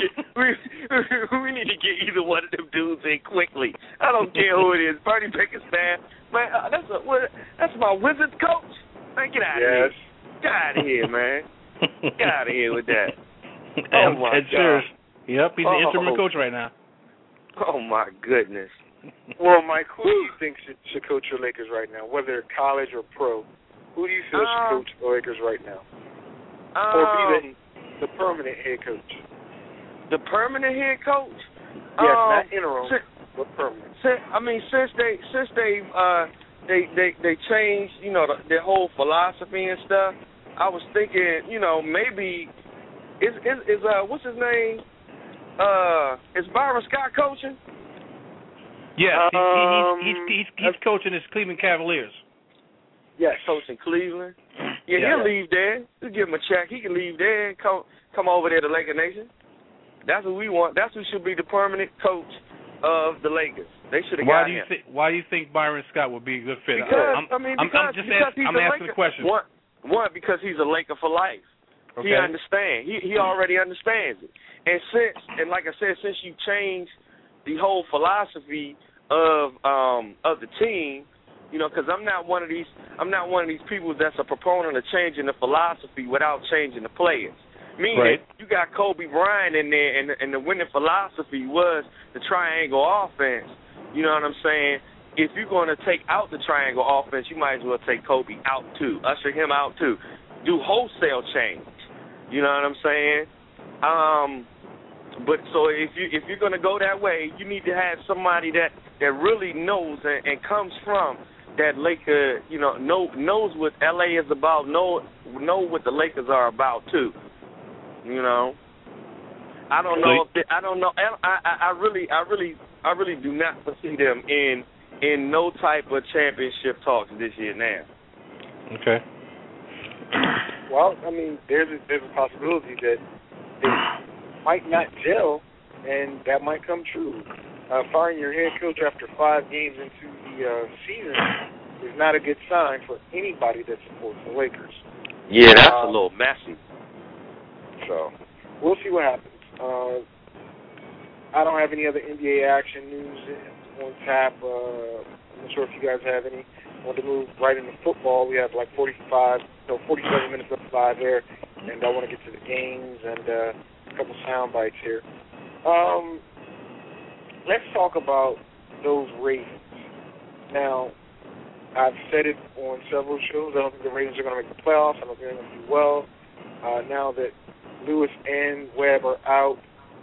[SPEAKER 1] We need to get either one of them dudes in quickly. I don't care who it is. Bernie Bickerstaff, man. That's my Wizards coach. Man, get out of here! Get out of here, man! Get out of here with that. Oh my God!
[SPEAKER 4] Yep, he's the interim coach right now.
[SPEAKER 1] Oh my goodness!
[SPEAKER 5] Well, Mike, who do you think should coach your Lakers right now, whether college or pro? Who do you feel should coach the Lakers right now? Or be the permanent head coach?
[SPEAKER 1] The permanent head coach?
[SPEAKER 5] Yes, not interim, but permanent.
[SPEAKER 1] Since they changed, their whole philosophy and stuff. I was thinking, maybe is what's his name? Is Byron Scott coaching?
[SPEAKER 4] Yeah, he's coaching his Cleveland Cavaliers.
[SPEAKER 1] Yes, coaching Cleveland. Yeah, he'll leave there. Just give him a check. He can leave there and come over there to Laker Nation. That's what we want. That's who should be the permanent coach of the Lakers. They should have got him.
[SPEAKER 4] Why do you think Byron Scott would be a good fit?
[SPEAKER 1] I'm asking
[SPEAKER 4] the question.
[SPEAKER 1] One, because he's a Laker for life. Okay. He understands. He already understands it. And like I said, since you changed the whole philosophy of the team, because I'm not one of these people that's a proponent of changing the philosophy without changing the players. Meaning, you got Kobe Bryant in there, and the winning philosophy was the triangle offense. You know what I'm saying? If you're going to take out the triangle offense, you might as well take Kobe out too, usher him out too, do wholesale change. You know what I'm saying? But so if you're going to go that way, you need to have somebody that really knows and comes from that Laker, knows what LA is about, know what the Lakers are about too. I don't know I really do not foresee them in no type of championship talks this year now.
[SPEAKER 4] Okay.
[SPEAKER 5] Well, there's a possibility that they might not gel, and that might come true. Firing your head coach after 5 games into the season is not a good sign for anybody that supports the Lakers.
[SPEAKER 1] Yeah, that's a little messy.
[SPEAKER 5] So we'll see what happens. I don't have any other NBA action news on tap. I'm not sure if you guys have any. I want to move right into football. We have like 47 minutes left live there, and I want to get to the games and a couple sound bites here. Let's talk about those Ravens. Now, I've said it on several shows. I don't think the Ravens are going to make the playoffs. I don't think they're going to do well. Now that Lewis and Webb are out,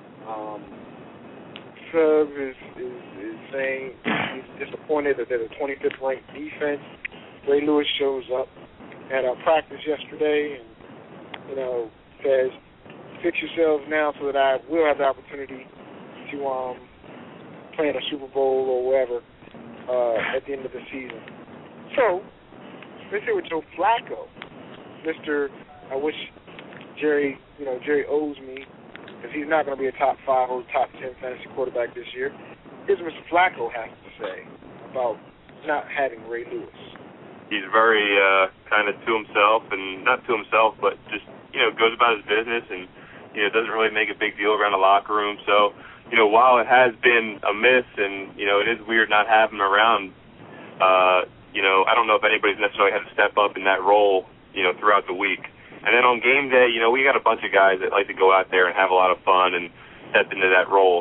[SPEAKER 5] Suggs is saying he's disappointed that they're the 25th ranked defense. Ray Lewis shows up at our practice yesterday and, says, fix yourselves now so that I will have the opportunity to play in a Super Bowl or wherever at the end of the season. So, let's say with Joe Flacco, I wish Jerry owes me, because he's not going to be a top 5 or top 10 fantasy quarterback this year. Here's what Mr. Flacco has to say about not having Ray Lewis.
[SPEAKER 9] He's very kind of to himself, and not to himself, but just, goes about his business and, doesn't really make a big deal around the locker room. So, while it has been a miss and, it is weird not having him around, I don't know if anybody's necessarily had to step up in that role, throughout the week. And then on game day, we got a bunch of guys that like to go out there and have a lot of fun and step into that role.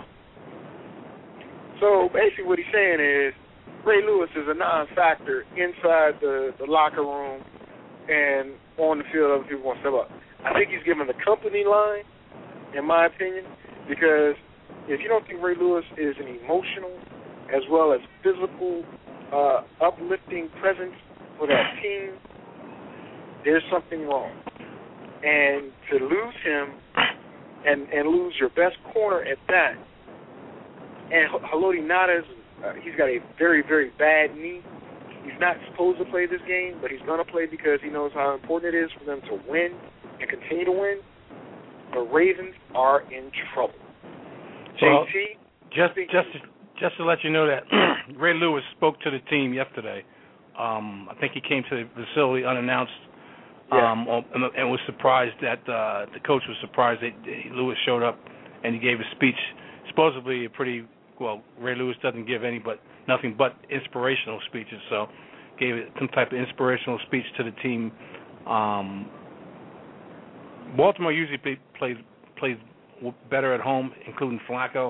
[SPEAKER 5] So basically what he's saying is Ray Lewis is a non-factor inside the locker room, and on the field other people want to step up. I think he's giving the company line, in my opinion, because if you don't think Ray Lewis is an emotional as well as physical uplifting presence for that team, there's something wrong. And to lose him and lose your best corner at that, and Haloti Ngata, he's got a very, very bad knee. He's not supposed to play this game, but he's going to play because he knows how important it is for them to win and continue to win. The Ravens are in trouble. JT,
[SPEAKER 4] Just to let you know that Ray Lewis spoke to the team yesterday. I think he came to the facility unannounced, and was surprised that the coach was surprised that Lewis showed up, and he gave a speech. Supposedly a pretty Ray Lewis doesn't give nothing but inspirational speeches, so gave some type of inspirational speech to the team. Baltimore usually plays better at home, including Flacco.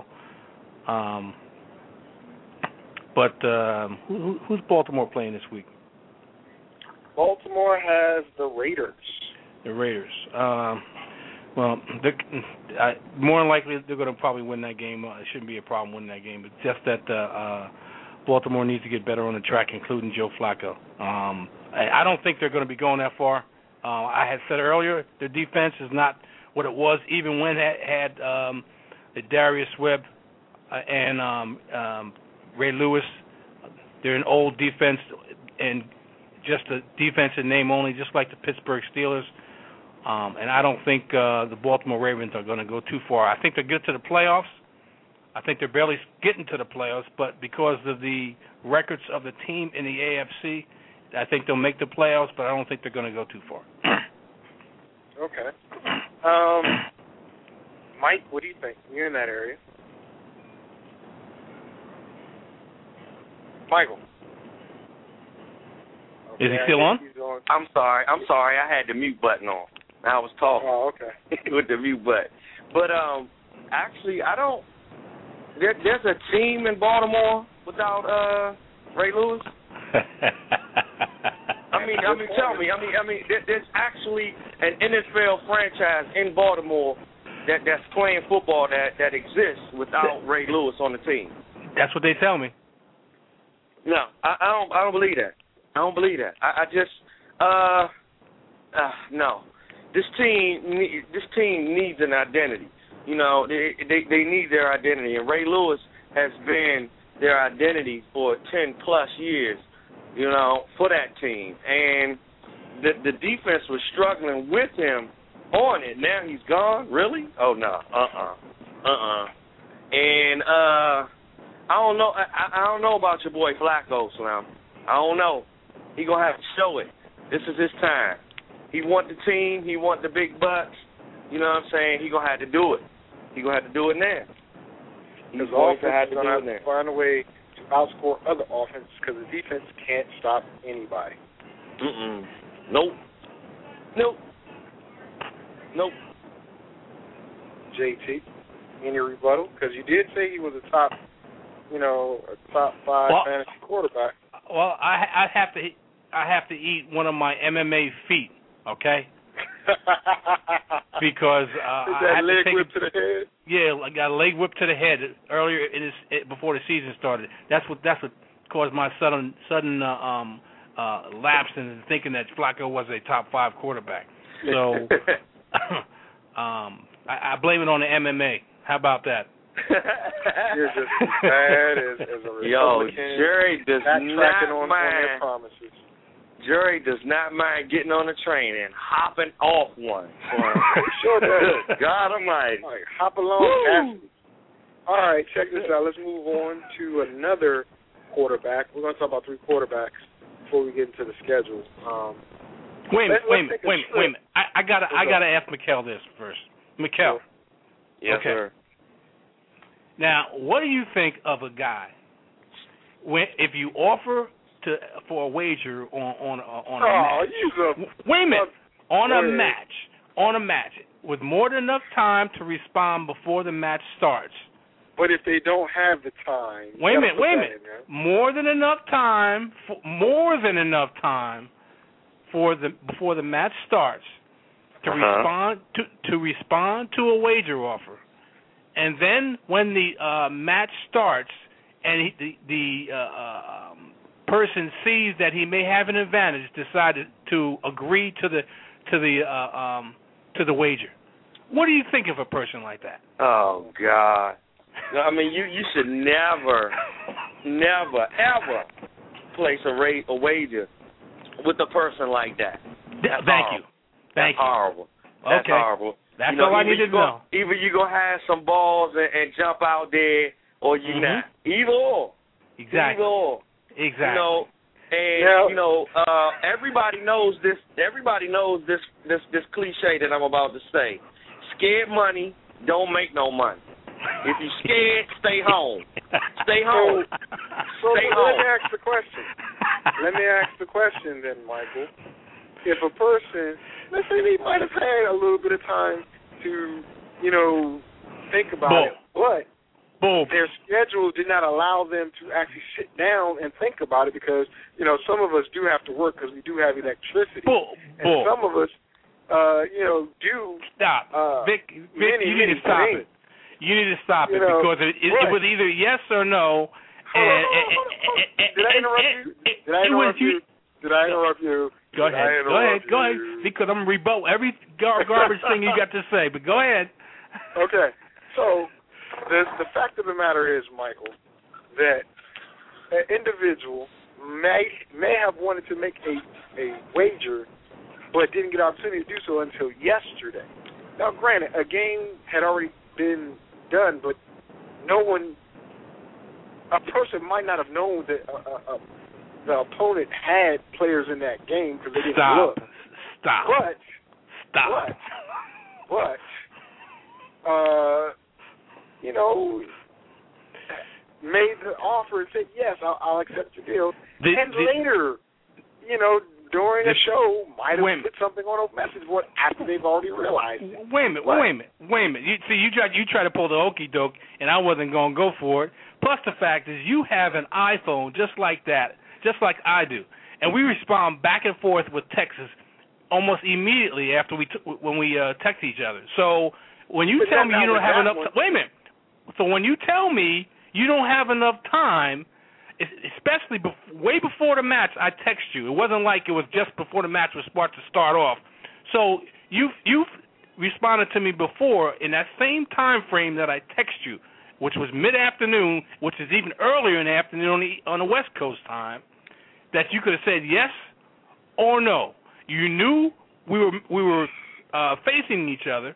[SPEAKER 4] But who's Baltimore playing this week?
[SPEAKER 5] Baltimore has the Raiders.
[SPEAKER 4] The Raiders. Well, more than likely they're going to probably win that game. It shouldn't be a problem winning that game. It's just that Baltimore needs to get better on the track, including Joe Flacco. I don't think they're going to be going that far. I had said earlier their defense is not what it was, even when it had the Darius Webb and Ray Lewis. They're an old defense and just a defensive name only, just like the Pittsburgh Steelers. And I don't think the Baltimore Ravens are going to go too far. I think they'll get to the playoffs. I think they're barely getting to the playoffs, but because of the records of the team in the AFC, I think they'll make the playoffs, but I don't think they're going to go too far.
[SPEAKER 5] Okay. Mike, what do you think? You're in that area. Michael. Okay,
[SPEAKER 4] is he still on?
[SPEAKER 1] I'm sorry. I had the mute button on. I was talking.
[SPEAKER 5] Oh, okay.
[SPEAKER 1] With the mute button. But actually, I don't. There's a team in Baltimore without Ray Lewis. I mean, tell me. There's actually an NFL franchise in Baltimore that's playing football that exists without Ray Lewis on the team.
[SPEAKER 4] That's what they tell me.
[SPEAKER 1] No, I don't believe that. I don't believe that. I just no. This team needs an identity. You know, they need their identity, and Ray Lewis has been their identity for 10+ years. You know, for that team, and the defense was struggling with him on it. Now he's gone. Really? Oh no. And I don't know. I don't know about your boy Flacco, Slim. I don't know. He gonna have to show it. This is his time. He want the team. He want the big bucks. You know what I'm saying? He gonna have to do it. He gonna have to do it now.
[SPEAKER 5] His offense is gonna have to find a way to outscore other offenses because the defense can't stop anybody.
[SPEAKER 1] Nope.
[SPEAKER 5] JT, any rebuttal? Because you did say he was a top 5 fantasy quarterback.
[SPEAKER 4] Well, I have to eat one of my MMA feet, okay? Because I had
[SPEAKER 5] leg
[SPEAKER 4] to take
[SPEAKER 5] whip to the head.
[SPEAKER 4] Yeah, I got a leg whip to the head earlier before the season started. That's what caused my sudden lapse in thinking that Flacco was a top 5 quarterback. So I blame it on the MMA. How about that?
[SPEAKER 5] You're just as bad as a Republican.
[SPEAKER 1] Yo, Jerry does not
[SPEAKER 5] on their promises.
[SPEAKER 1] Jerry does not mind getting on a train and hopping off one.
[SPEAKER 5] Sure does.
[SPEAKER 1] Good God Almighty.
[SPEAKER 5] All right, hop along. All right, check this out. Let's move on to another quarterback. We're going to talk about 3 quarterbacks before we get into the schedule.
[SPEAKER 4] Wait a minute. I gotta ask Mikkel this first. Mikkel.
[SPEAKER 1] Yes, sir.
[SPEAKER 4] Now, what do you think of a guy if you offer for a wager on a match? Wait a minute. On a match with more than enough time to respond before the match starts.
[SPEAKER 5] But if they don't have the time,
[SPEAKER 4] wait a minute. More than enough time before the match starts to respond to a wager offer. And then when the match starts and the person sees that he may have an advantage, decided to agree to the wager. What do you think of a person like that?
[SPEAKER 1] Oh God! No, I mean, you should never, ever place a wager with a person like that.
[SPEAKER 4] Thank you.
[SPEAKER 1] That's horrible. That's horrible.
[SPEAKER 4] That's all I needed to know.
[SPEAKER 1] Either you gonna have some balls and jump out there, or you're not. Either or.
[SPEAKER 4] Exactly.
[SPEAKER 1] Either or.
[SPEAKER 4] Exactly.
[SPEAKER 1] You know, and you know, everybody knows this. Everybody knows this cliche that I'm about to say. Scared money don't make no money. If you're scared, stay home. Stay home.
[SPEAKER 5] So
[SPEAKER 1] stay
[SPEAKER 5] let
[SPEAKER 1] home.
[SPEAKER 5] me ask the question. Let me ask the question then, Michael. If a person, let's say they might have had a little bit of time to, you know, think about it, but their schedule did not allow them to actually sit down and think about it because, you know, some of us do have to work because we do have electricity. And some of us, you know, do.
[SPEAKER 4] Stop. Vic, you need to stop it. You need to stop it because it was either yes or no.
[SPEAKER 5] Did I interrupt you? Did I interrupt you?
[SPEAKER 4] Go ahead. Because I'm going to rebut every garbage thing you got to say, but go ahead.
[SPEAKER 5] Okay. So the fact of the matter is, Michael, that an individual may have wanted to make a wager but didn't get an opportunity to do so until yesterday. Now, granted, a game had already been done, but a person might not have known that the opponent had players in that game because they didn't look. But, you know, made the offer and said, yes, I'll accept your deal. And later, you know, during a show, might have put something on a message board after they've already realized it.
[SPEAKER 4] Wait a minute. You try to pull the okey doke, and I wasn't going to go for it. Plus, the fact is, you have an iPhone just like that, just like I do, and we respond back and forth with texts almost immediately after when we text each other. So when you tell me you don't have enough, wait a minute. So when you tell me you don't have enough time, especially way before the match, I text you. It wasn't like it was just before the match was about to start off. So you've responded to me before in that same time frame that I text you, which was mid-afternoon, which is even earlier in the afternoon on the West Coast time, that you could have said yes or no. You knew we were facing each other,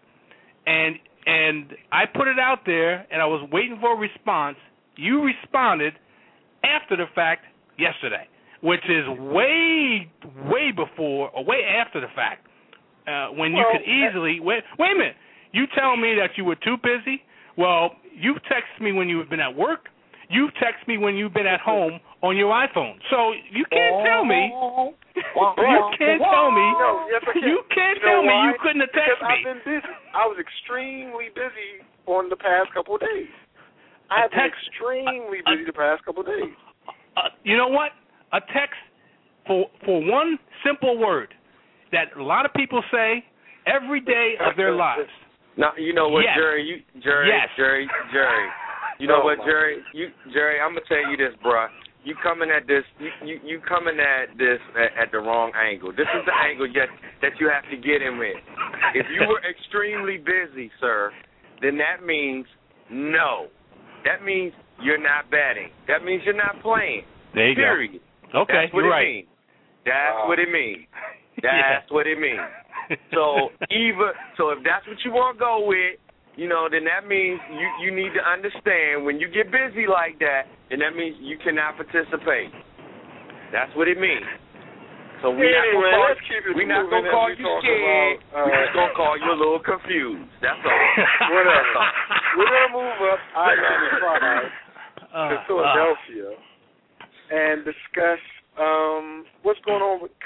[SPEAKER 4] and I put it out there, and I was waiting for a response. You responded after the fact yesterday, which is way before or way after the fact, when you could easily wait a minute. You tell me that you were too busy. Well, you've texted me when you've been at work. You've texted me when you've been at home on your iPhone. So you can't tell me. You can't tell me. You can't tell me you couldn't have texted me.
[SPEAKER 5] I've been busy. I was extremely busy on the past couple of days. I have been extremely busy the past couple of days.
[SPEAKER 4] You know what? A text for one simple word that a lot of people say every day of their lives.
[SPEAKER 1] Now, you know what, Jerry? Jerry. You know what, Jerry? Jerry, I'm gonna tell you this, bruh. You coming at this? You coming at this at the wrong angle. This is the angle that you have to get in with. If you were extremely busy, sir, then that means no. That means you're not batting. That means you're not playing.
[SPEAKER 4] There you
[SPEAKER 1] Period.
[SPEAKER 4] go. Okay,
[SPEAKER 1] that's what
[SPEAKER 4] you're
[SPEAKER 1] it
[SPEAKER 4] right.
[SPEAKER 1] Means. That's what it means. That's what it means. So if that's what you want to go with, you know, then that means you need to understand when you get busy like that, then that means you cannot participate. That's what it means. So we're not going to call you scared. We're just going to call you a little confused. That's all.
[SPEAKER 5] Whatever. We're going to move up I-95 to Philadelphia and discuss what's going on with,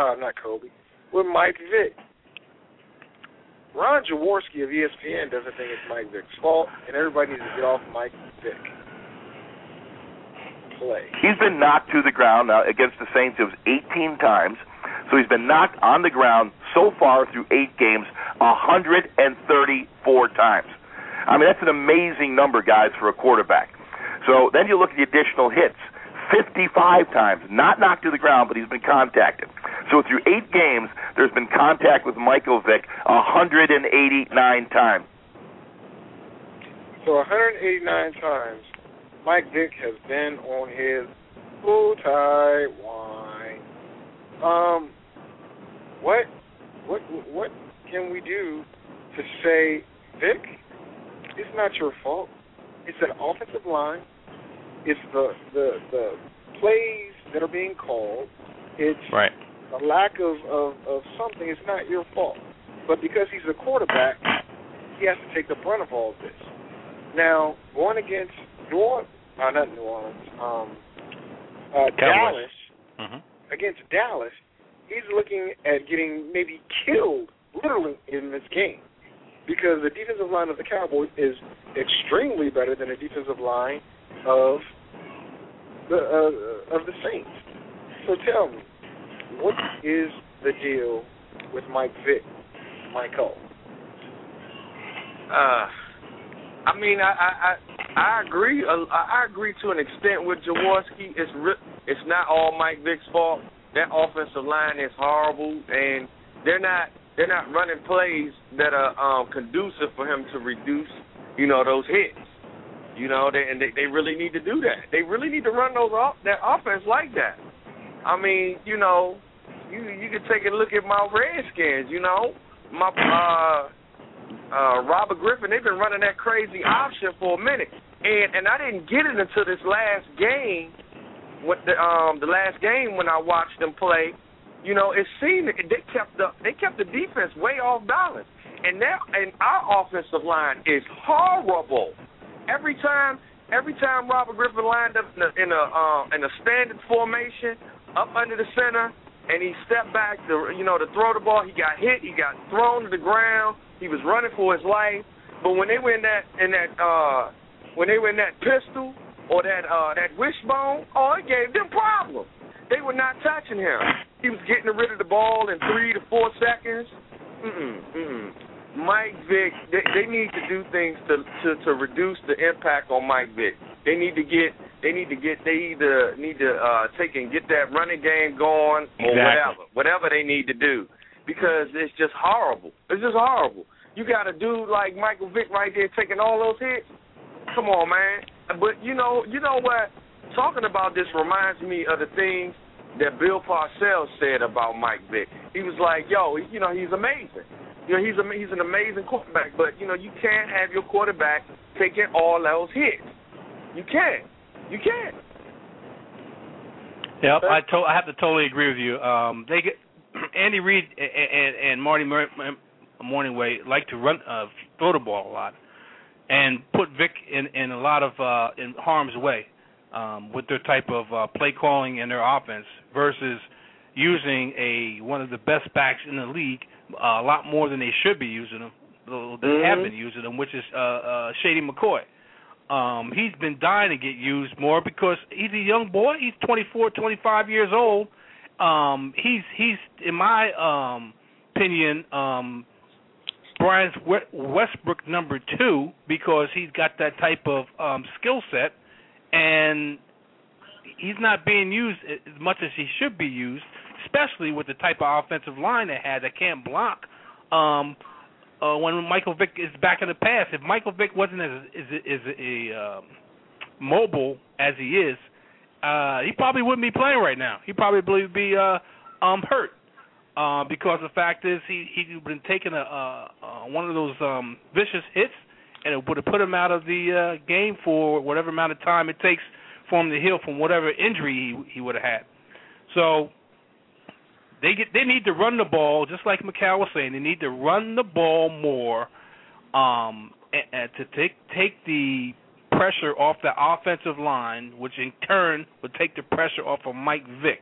[SPEAKER 5] with Mike Vick. Ron Jaworski of ESPN doesn't think it's Mike Vick's fault, and everybody needs to get off Mike Vick. Play.
[SPEAKER 10] He's been knocked to the ground against the Saints. It was 18 times. So he's been knocked on the ground so far through 8 games 134 times. I mean, that's an amazing number, guys, for a quarterback. So then you look at the additional hits. 55 times, not knocked to the ground, but he's been contacted. So through 8 games, there's been contact with Michael Vick 189 times.
[SPEAKER 5] So 189 times, Mike Vick has been on his full-time wine. What can we do to say, Vick, it's not your fault. It's an offensive line. It's the plays that are being called. It's
[SPEAKER 4] right.
[SPEAKER 5] a lack of something. It's not your fault. But because he's a quarterback, he has to take the brunt of all of this. Now, going against Dallas, against Dallas, he's looking at getting maybe killed literally in this game because the defensive line of the Cowboys is extremely better than the defensive line of the Saints. So tell me, what is the deal with Mike Vick, Michael?
[SPEAKER 1] I mean, I agree. I agree to an extent with Jaworski. It's not all Mike Vick's fault. That offensive line is horrible, and they're not running plays that are conducive for him to reduce, those hits. They really need to do that. They really need to run that offense like that. I mean, you can take a look at my Redskins. My Robert Griffin. They've been running that crazy option for a minute, and I didn't get it until this last game. The last game when I watched them play, it seemed that they kept the defense way off balance, and our offensive line is horrible. Every time Robert Griffin lined up in a standard formation up under the center, and he stepped back to throw the ball, he got hit, he got thrown to the ground, he was running for his life. But when they were in that pistol or that wishbone, it gave them problems. They were not touching him. He was getting rid of the ball in 3 to 4 seconds. Mike Vick, they need to do things to reduce the impact on Mike Vick. They either need to take and get that running game going or whatever they need to do, because it's just horrible. It's just horrible. You got a dude like Michael Vick right there taking all those hits. Come on, man. But you know what? Talking about this reminds me of the things that Bill Parcells said about Mike Vick. He was like, he's amazing. He's an amazing quarterback, but you can't have your quarterback taking all those hits. You can't.
[SPEAKER 4] Yep, I have to totally agree with you. They get Andy Reid and Marty Morningway like to throw the ball a lot, and put Vic in a lot of in harm's way with their type of play calling in their offense versus using one of the best backs in the league a lot more than they should be using them. They have been using them, which is Shady McCoy. He's been dying to get used more because he's a young boy. He's 24, 25 years old. He's in my opinion, Brian Westbrook number 2 because he's got that type of skill set, and he's not being used as much as he should be used, especially with the type of offensive line they had that can't block. When Michael Vick is back in the past, if Michael Vick wasn't as mobile as he is, he probably wouldn't be playing right now. He'd probably be hurt because the fact is he'd been taking one of those vicious hits, and it would have put him out of the game for whatever amount of time it takes for him to heal from whatever injury he would have had. So they need to run the ball, just like Mikal was saying. They need to run the ball more and to take the pressure off the offensive line, which in turn would take the pressure off of Mike Vick.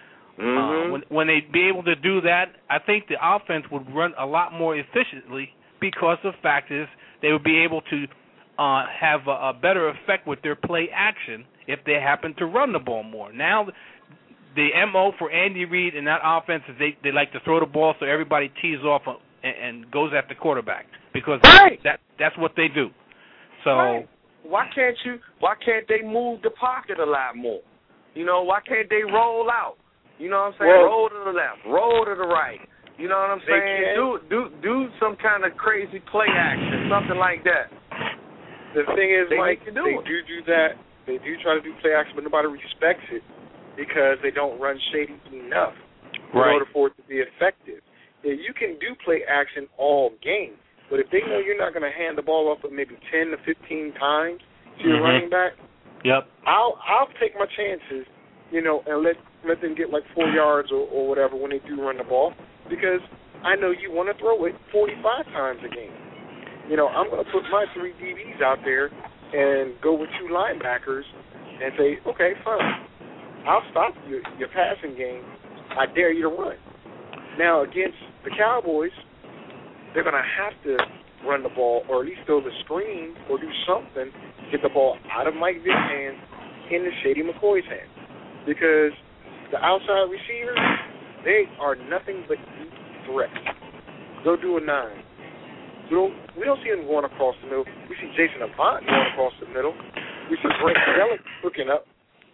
[SPEAKER 4] When they'd be able to do that, I think the offense would run a lot more efficiently because the fact is they would be able to have a better effect with their play action if they happen to run the ball more. Now, the MO for Andy Reid and that offense is they like to throw the ball so everybody tees off and goes at the quarterback because that's what they do. So
[SPEAKER 1] why can't they move the pocket a lot more? Why can't they roll out? You know what I'm saying? Roll to the left, roll to the right. You know what I'm saying? Do some kind of crazy play action, something like that.
[SPEAKER 5] The thing is, Mike, they do that. They do try to do play action, but nobody respects it because they don't run shady enough in order for it to be effective. Yeah, you can do play action all game, but if they know you're not going to hand the ball off maybe 10 to 15 times to your running back,
[SPEAKER 4] Yep.
[SPEAKER 5] I'll take my chances, and let them get like 4 yards or whatever when they do run the ball, because I know you want to throw it 45 times a game. I'm going to put my 3 DBs out there and go with 2 linebackers and say, okay, fine, I'll stop your passing game. I dare you to run. Now, against the Cowboys, they're going to have to run the ball, or at least throw the screen or do something to get the ball out of Mike Vick's hands into Shady McCoy's hands. Because the outside receivers, they are nothing but deep threats. Go do a 9. We don't see him going across the middle. We see Jason Avant going across the middle. We see Brent Selleck hooking up,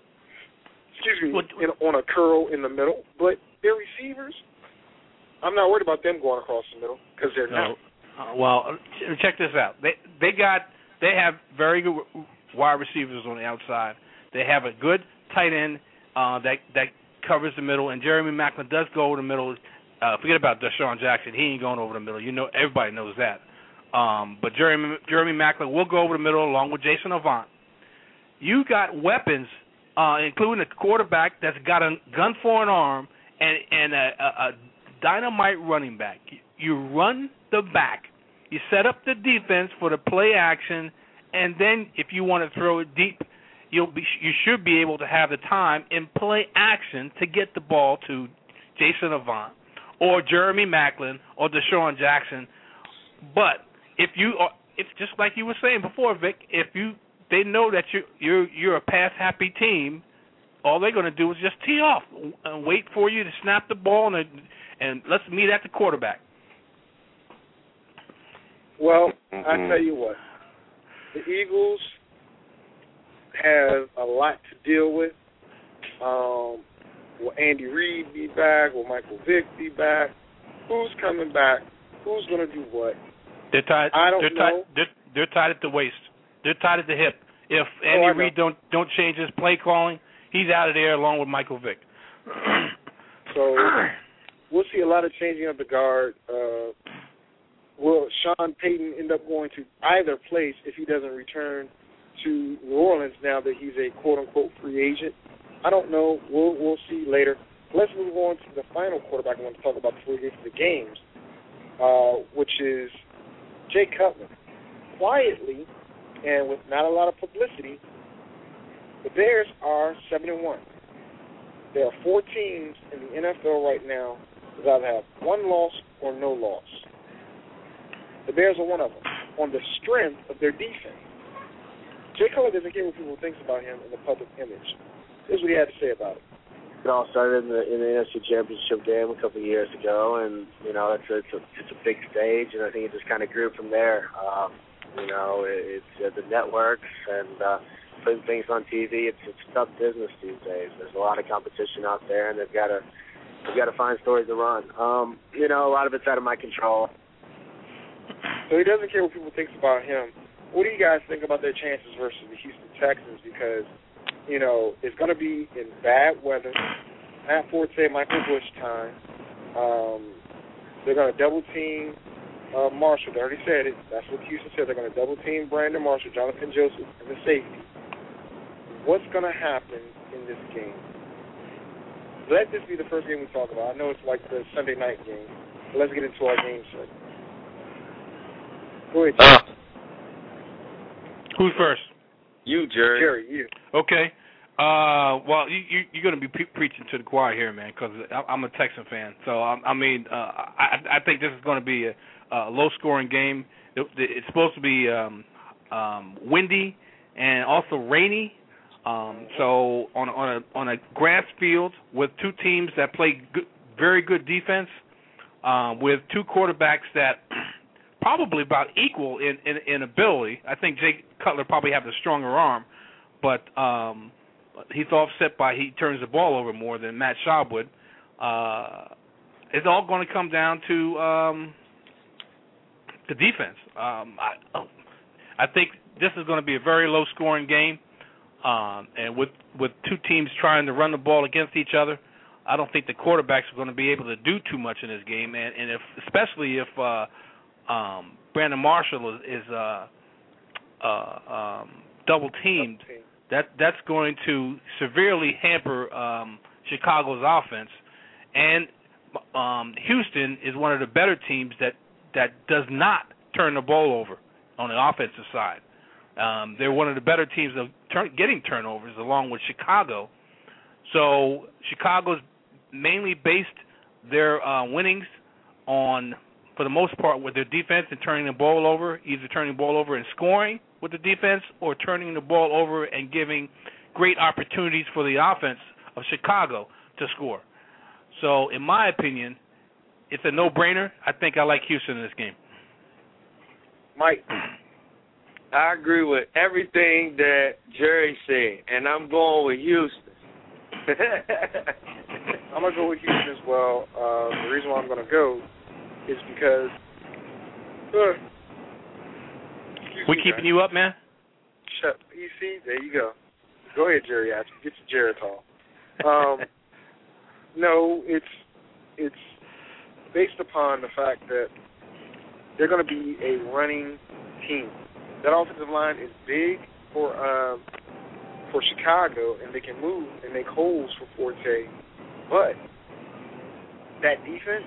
[SPEAKER 5] on a curl in the middle. But their receivers, I'm not worried about them going across the middle because they're not.
[SPEAKER 4] Well, check this out. They have very good wide receivers on the outside. They have a good tight end that covers the middle, and Jeremy Maclin does go over the middle. Forget about Deshaun Jackson. He ain't going over the middle. Everybody knows that. But Jeremy Maclin will go over the middle along with Jason Avant. You got weapons, including a quarterback that's got a gun for an arm and a dynamite running back. You run the back. You set up the defense for the play action, and then if you want to throw it deep, you should be able to have the time in play action to get the ball to Jason Avant or Jeremy Maclin or Deshaun Jackson. But if just like you were saying before, Vic, they know that you're a pass happy team, all they're going to do is just tee off and wait for you to snap the ball and let's meet at the quarterback.
[SPEAKER 5] Well, I tell you what, the Eagles have a lot to deal with. Will Andy Reid be back? Will Michael Vick be back? Who's coming back? Who's going to do what?
[SPEAKER 4] They're tied. They're tied at the waist. They're tied at the hip. If Andy Reid don't change his play calling, he's out of there along with Michael Vick.
[SPEAKER 5] So we'll see a lot of changing of the guard. Will Sean Payton end up going to either place if he doesn't return to New Orleans now that he's a quote-unquote free agent? I don't know. We'll see later. Let's move on to the final quarterback I want to talk about before we get to the games, which is Jay Cutler. Quietly, and with not a lot of publicity, the Bears are 7-1. There are 4 teams in the NFL right now that either have 1 loss or no loss. The Bears are one of them, on the strength of their defense. Jay Cutler doesn't care what people think about him in the public image. Here's what he had to say about it.
[SPEAKER 11] It all started in the NFC Championship game a couple of years ago, and it's a big stage, and I think it just kind of grew from there. It's the networks and putting things on TV. It's tough business these days. There's a lot of competition out there, and they've got to find stories to run. A lot of it's out of my control.
[SPEAKER 5] So he doesn't care what people think about him. What do you guys think about their chances versus the Houston Texans? Because it's going to be in bad weather. Matt Ford said Michael Bush time. They're going to double team Marshall. They already said it. That's what Houston said. They're going to double team Brandon Marshall, Jonathan Joseph, and the safety. What's going to happen in this game? Let this be the first game we talk about. I know it's like the Sunday night game, but let's get into our game set. Go ahead, Jerry.
[SPEAKER 4] Who's first?
[SPEAKER 12] You, Jerry.
[SPEAKER 5] Jerry, you.
[SPEAKER 4] Okay. Well, you're going to be preaching to the choir here, man, because I'm a Texan fan. So, I think this is going to be a low-scoring game. It's supposed to be windy and also rainy. So, on a grass field with 2 teams that play very good defense, with 2 quarterbacks that probably about equal in ability. I think Jay Cutler probably has a stronger arm, but he's offset by he turns the ball over more than Matt Schaub would. It's all going to come down to the defense. I think this is going to be a very low-scoring game, and with 2 teams trying to run the ball against each other, I don't think the quarterbacks are going to be able to do too much in this game, and especially if Brandon Marshall is double teamed, that's going to severely hamper Chicago's offense. And Houston is one of the better teams that does not turn the ball over on the offensive side. They're one of the better teams of getting turnovers, along with Chicago. So Chicago's mainly based their winnings on, for the most part, with their defense and turning the ball over, either turning the ball over and scoring with the defense or turning the ball over and giving great opportunities for the offense of Chicago to score. So, in my opinion, it's a no-brainer. I think I like Houston in this game.
[SPEAKER 5] Mike?
[SPEAKER 1] I agree with everything that Jerry said, and I'm going with Houston.
[SPEAKER 5] I'm going to go with Houston as well. The reason why I'm going to go is because...
[SPEAKER 4] we keeping you up, man?
[SPEAKER 5] Shut. You see? There you go. Go ahead, Jerry. Get your Geritol. No, it's based upon the fact that they're going to be a running team. That offensive line is big for Chicago, and they can move and make holes for Forte. But that defense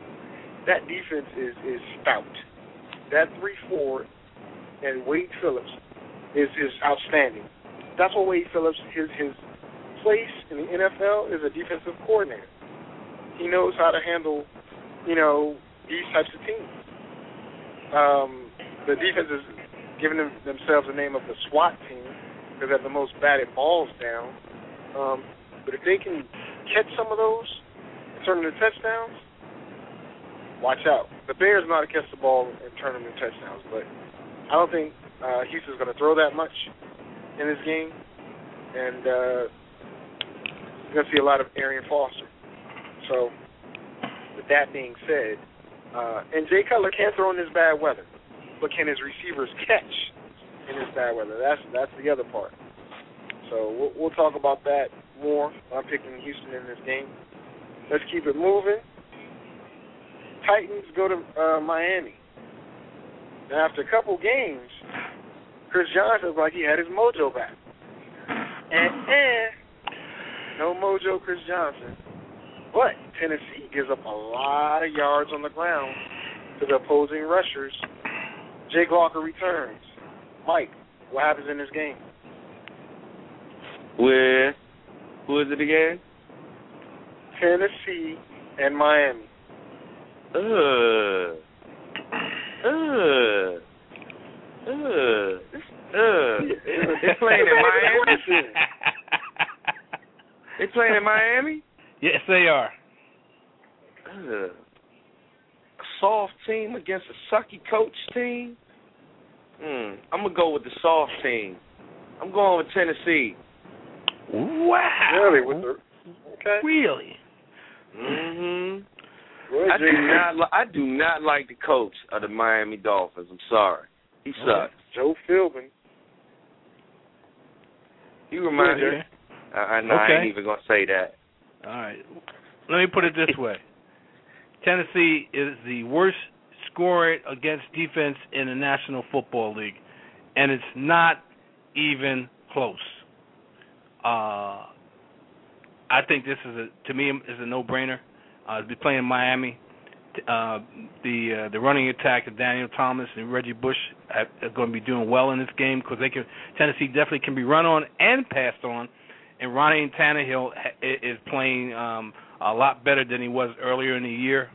[SPEAKER 5] is stout. That 3-4 and Wade Phillips is outstanding. That's what Wade Phillips, his place in the NFL is a defensive coordinator. He knows how to handle, these types of teams. The defense is giving themselves the name of the SWAT team because they have the most batted balls down. But if they can catch some of those and turn them into touchdowns, watch out. The Bears know how to catch the ball and turn them into touchdowns, but I don't think Houston's going to throw that much in this game. And you're going to see a lot of Arian Foster. So, with that being said, and Jay Cutler can't throw in this bad weather, but can his receivers catch in this bad weather? That's the other part. So we'll talk about that more. I'm picking Houston in this game. Let's keep it moving. Titans go to Miami. Now, after a couple games, Chris Johnson's like he had his mojo back. No mojo, Chris Johnson. But Tennessee gives up a lot of yards on the ground to the opposing rushers. Jake Locker returns. Mike, what happens in this game?
[SPEAKER 1] With, who is it again?
[SPEAKER 5] Tennessee and Miami.
[SPEAKER 1] They're playing in Miami? They playing in Miami?
[SPEAKER 4] Yes, they are.
[SPEAKER 1] A soft team against a sucky coach team? I'm going to go with the soft team. I'm going with Tennessee.
[SPEAKER 4] Wow.
[SPEAKER 5] Really? Okay.
[SPEAKER 4] Really?
[SPEAKER 1] Mm-hmm.
[SPEAKER 5] Well,
[SPEAKER 1] I do not like the coach of the Miami Dolphins. I'm sorry. He sucks.
[SPEAKER 5] Joe Philbin.
[SPEAKER 1] You remind me. I ain't even going to say that.
[SPEAKER 4] All right. Let me put it this way. Tennessee is the worst scorer against defense in the National Football League, and it's not even close. I think this is to me is a no-brainer. To be playing in Miami, the running attack of Daniel Thomas and Reggie Bush are going to be doing well in this game because Tennessee definitely can be run on and passed on, and Ronnie Tannehill is playing a lot better than he was earlier in the year.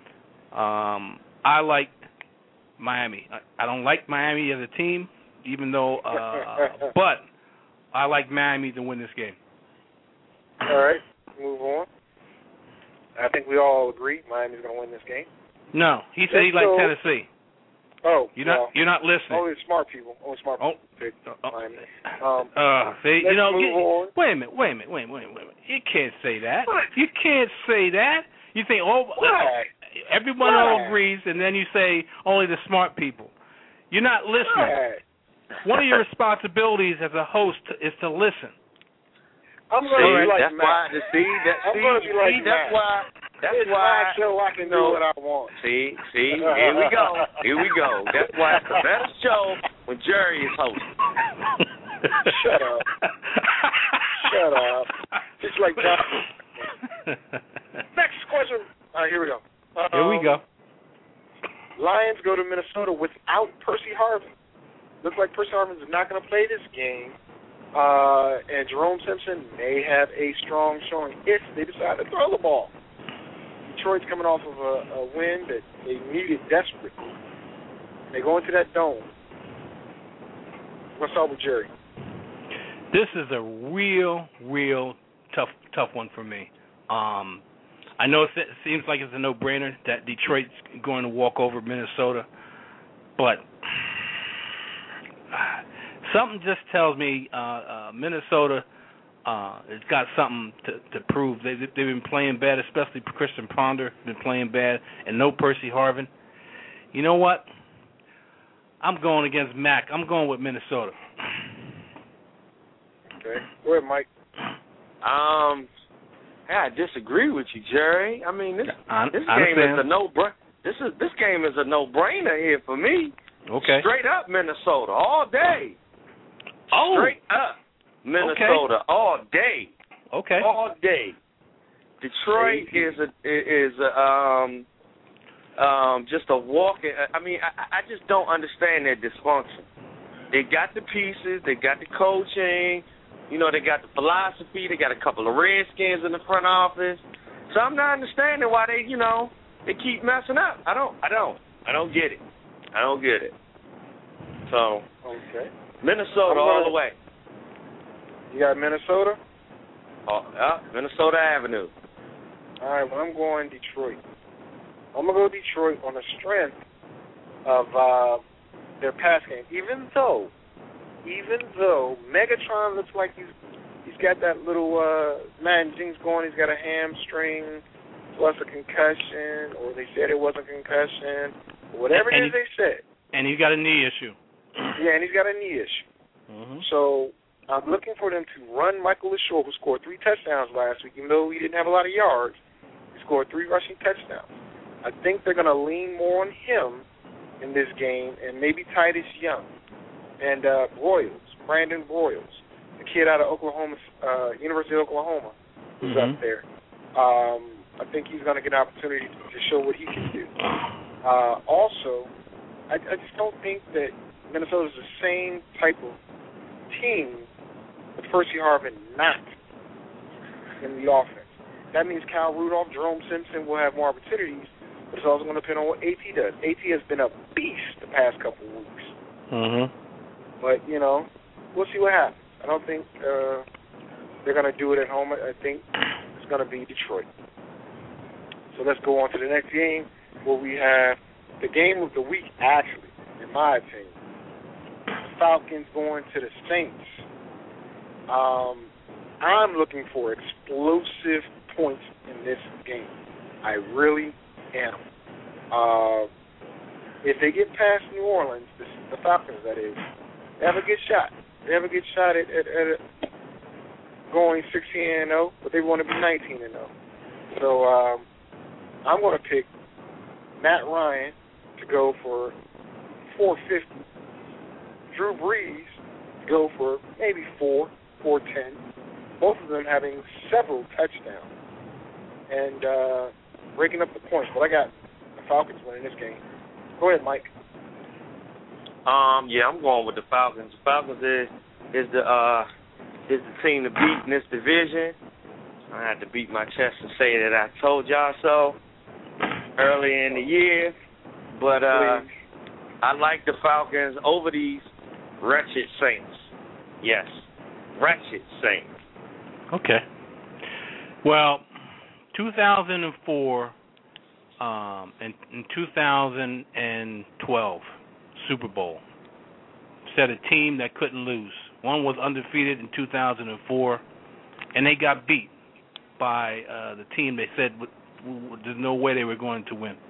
[SPEAKER 4] I like Miami. I don't like Miami as a team, even though, but I like Miami to win this game.
[SPEAKER 5] All right, move on. I think we all agree Miami's going to win this game.
[SPEAKER 4] No, he said he liked Tennessee.
[SPEAKER 5] Oh,
[SPEAKER 4] you're not listening.
[SPEAKER 5] Only smart people pick Miami.
[SPEAKER 4] See,
[SPEAKER 5] let's move on.
[SPEAKER 4] Wait a minute. You can't say that. What? You can't say that. You think everyone all agrees, and then you say only the smart people. You're not listening. One of your responsibilities as a host is to listen.
[SPEAKER 5] I'm going to be like
[SPEAKER 1] that's
[SPEAKER 5] Matt.
[SPEAKER 1] That's why.
[SPEAKER 5] That's why show I can do what I want.
[SPEAKER 1] See, here we go. That's why it's the best show when Jerry is hosting.
[SPEAKER 5] Shut up. Shut up. It's like John. Next question. All right, here we go.
[SPEAKER 4] Here we go.
[SPEAKER 5] Lions go to Minnesota without Percy Harvin. Looks like Percy Harvin is not going to play this game. And Jerome Simpson may have a strong showing if they decide to throw the ball. Detroit's coming off of a win that they needed desperately. They go into that dome. What's up with Jerry?
[SPEAKER 4] This is a real tough one for me. I know it seems like it's a no-brainer that Detroit's going to walk over Minnesota, but something just tells me Minnesota has got something to prove. They've been playing bad, especially Christian Ponder been playing bad, and no Percy Harvin. You know what? I'm going against Mac. I'm going with Minnesota.
[SPEAKER 5] Okay. Go ahead, Mike.
[SPEAKER 1] I disagree with you, Jerry. I mean, this game is a no-brainer. This game is a no-brainer here for me.
[SPEAKER 4] Okay.
[SPEAKER 1] Straight up Minnesota all day.
[SPEAKER 4] Oh.
[SPEAKER 1] Straight up Minnesota all day.
[SPEAKER 4] Okay.
[SPEAKER 1] All day. Detroit is just a walking. I mean, I just don't understand their dysfunction. They got the pieces. They got the coaching. You know, they got the philosophy. They got a couple of Redskins in the front office. So I'm not understanding why they keep messing up. I don't get it. I don't get it. So,
[SPEAKER 5] okay.
[SPEAKER 1] Minnesota all the way.
[SPEAKER 5] You got Minnesota?
[SPEAKER 1] Minnesota Avenue.
[SPEAKER 5] All right, well, I'm going Detroit. I'm going to go Detroit on the strength of their pass game. Even though Megatron looks like he's got that little Madden jinx going. He's got a hamstring plus a concussion, or they said it wasn't a concussion, or whatever it is they said.
[SPEAKER 4] And he's got a knee issue.
[SPEAKER 5] Yeah, and he's got a knee issue.
[SPEAKER 4] Mm-hmm.
[SPEAKER 5] So I'm looking for them to run Michael LaShaw, who scored 3 touchdowns last week. Even though he didn't have a lot of yards, he scored 3 rushing touchdowns. I think they're going to lean more on him in this game, and maybe Titus Young and Brandon Broyles, the kid out of Oklahoma, University of Oklahoma, who's up there. I think he's going to get an opportunity to show what he can do. Also, I just don't think that Minnesota's the same type of team with Percy Harvin not in the offense. That means Kyle Rudolph, Jerome Simpson will have more opportunities, but it's also going to depend on what AT does. AT has been a beast the past couple of weeks.
[SPEAKER 4] Mm-hmm.
[SPEAKER 5] But, we'll see what happens. I don't think they're going to do it at home. I think it's going to be Detroit. So let's go on to the next game where we have the game of the week, actually, in my opinion. Falcons going to the Saints. I'm looking for explosive points in this game. I really am. If they get past New Orleans, the Falcons, that is, they have a good shot. They have a good shot at going 16-0, but they want to be 19-0. So I'm going to pick Matt Ryan to go for 450. Drew Brees to go for maybe 410. Both of them having several touchdowns and breaking up the points. But I got the Falcons winning this game. Go ahead, Mike.
[SPEAKER 1] Yeah, I'm going with the Falcons. The Falcons is the team to beat in this division. I had to beat my chest and say that I told y'all so early in the year. But I like the Falcons over these wretched Saints. Yes, wretched Saints.
[SPEAKER 4] Okay. Well, 2004 and 2012 Super Bowl set a team that couldn't lose. One was undefeated in 2004, and they got beat by the team they said there's no way they were going to win.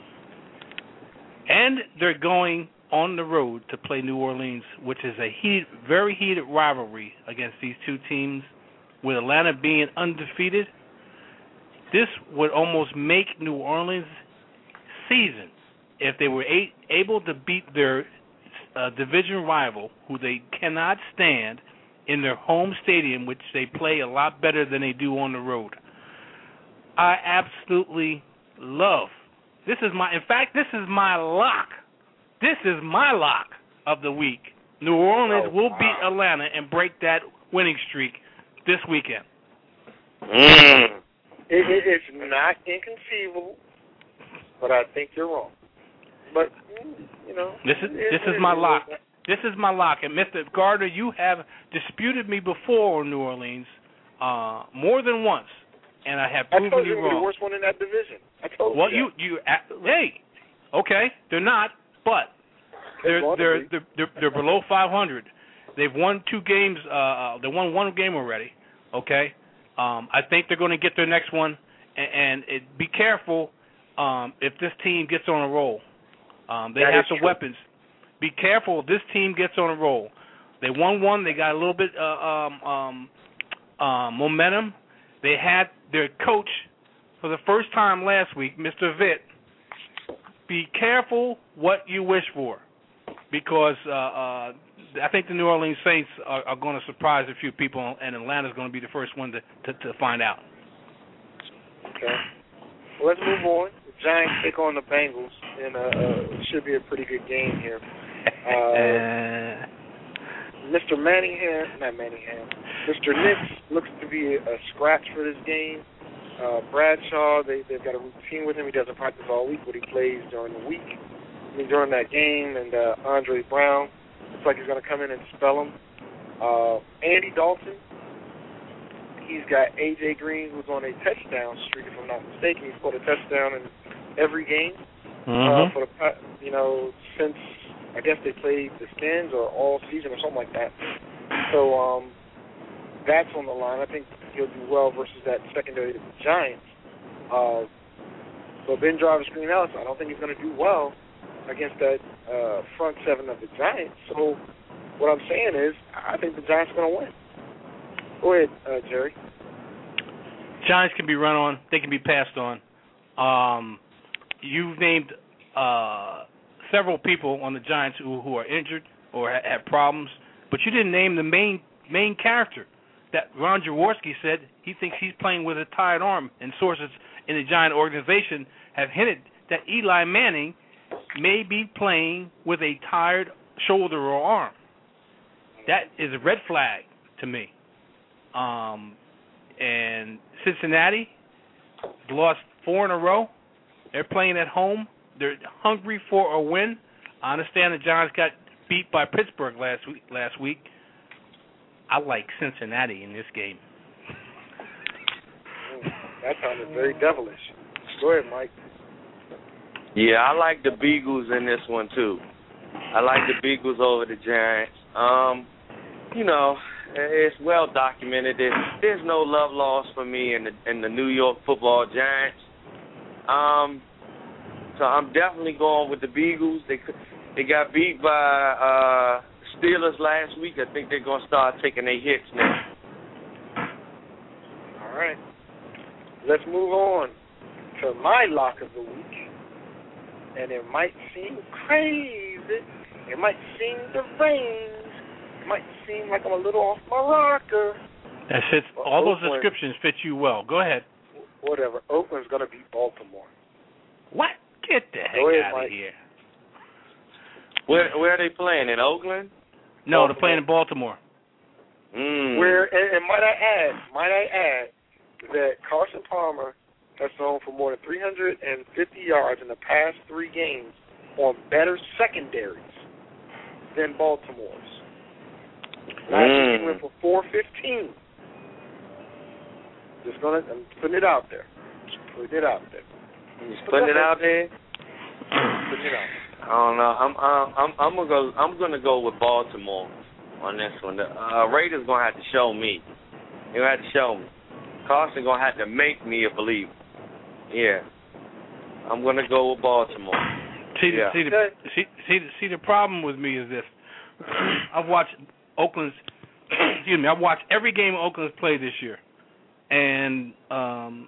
[SPEAKER 4] And they're going on the road to play New Orleans, which is a very heated rivalry against these two teams. With Atlanta being undefeated, this would almost make New Orleans' season if they were able to beat their division rival, who they cannot stand, in their home stadium, which they play a lot better than they do on the road. I absolutely love. In fact, this is my lock. This is my lock of the week. New Orleans will beat Atlanta and break that winning streak this weekend.
[SPEAKER 5] It's not inconceivable, but I think you're wrong. But
[SPEAKER 4] this is my lock. This is my lock. And Mr. Gardner, you have disputed me before on New Orleans more than once, and I have proven you wrong.
[SPEAKER 5] They're the worst one in that division. I told you.
[SPEAKER 4] Well, hey, okay, they're not, but they're below 500. They've won 2 games. They won 1 game already. Okay, I think they're going to get their next one, and be careful if this team gets on a roll. They have the weapons. Be careful if this team gets on a roll. They won 1. They got a little bit momentum. They had their coach for the first time last week, Mr. Vitt. Be careful what you wish for, because I think the New Orleans Saints are going to surprise a few people, and Atlanta's going to be the first one to find out.
[SPEAKER 5] Okay. Well, let's move on. The Giants take on the Bengals, and it should be a pretty good game here. Mr. Nix looks to be a scratch for this game. Bradshaw, they've got a routine with him. He doesn't practice all week, but he plays during the week. During that game, and Andre Brown looks like he's going to come in and spell him. Andy Dalton, he's got A.J. Green, who's on a touchdown streak, if I'm not mistaken. He's scored a touchdown in every game for the since I guess they played the Skins or all season or something like that. So that's on the line. I think he'll do well versus that secondary to the Giants. So Ben Jarvis-Green Ellis, I don't think he's going to do well against that front 7 of the Giants. So what I'm saying is I think the Giants are going to win. Go ahead, Jerry.
[SPEAKER 4] Giants can be run on. They can be passed on. You've named several people on the Giants who are injured or have problems, but you didn't name the main character. That Ron Jaworski said he thinks he's playing with a tired arm, and sources in the Giant organization have hinted that Eli Manning may be playing with a tired shoulder or arm. That is a red flag to me. And Cincinnati lost 4 in a row. They're playing at home. They're hungry for a win. I understand the Giants got beat by Pittsburgh last week. I like Cincinnati in this game.
[SPEAKER 5] That sounded very devilish. Go ahead, Mike.
[SPEAKER 12] Yeah, I like the Beagles in this one, too. I like the Beagles over the Giants. It's well documented. There's no love lost for me in the New York Football Giants. So I'm definitely going with the Beagles. They got beat by Steelers last week. I think they're going to start taking their hits now.
[SPEAKER 5] All right. Let's move on to my lock of the week. And it might seem crazy. It might seem deranged. It might seem like I'm a little off my rocker.
[SPEAKER 4] That fits. All those descriptions fit you well. Go ahead.
[SPEAKER 5] Whatever. Oakland's going to beat Baltimore.
[SPEAKER 4] What? Get the heck out of here.
[SPEAKER 12] Where are they playing? In Oakland?
[SPEAKER 4] No,
[SPEAKER 5] Baltimore.
[SPEAKER 4] They're playing in Baltimore.
[SPEAKER 5] Where and might I add that Carson Palmer has thrown for more than 350 yards in the past 3 games on better secondaries than Baltimore's. Last week he went for 415. I'm putting it out there. Putting it out there.
[SPEAKER 12] Putting it out there?
[SPEAKER 5] Putting it out there.
[SPEAKER 12] I don't know. I'm gonna go with Baltimore on this one. The Raiders gonna have to show me. They're gonna have to show me. Carson gonna have to make me a believer. Yeah, I'm gonna go with Baltimore.
[SPEAKER 4] See, the problem with me is this. I've watched Oakland's. I've watched every game Oakland's played this year, and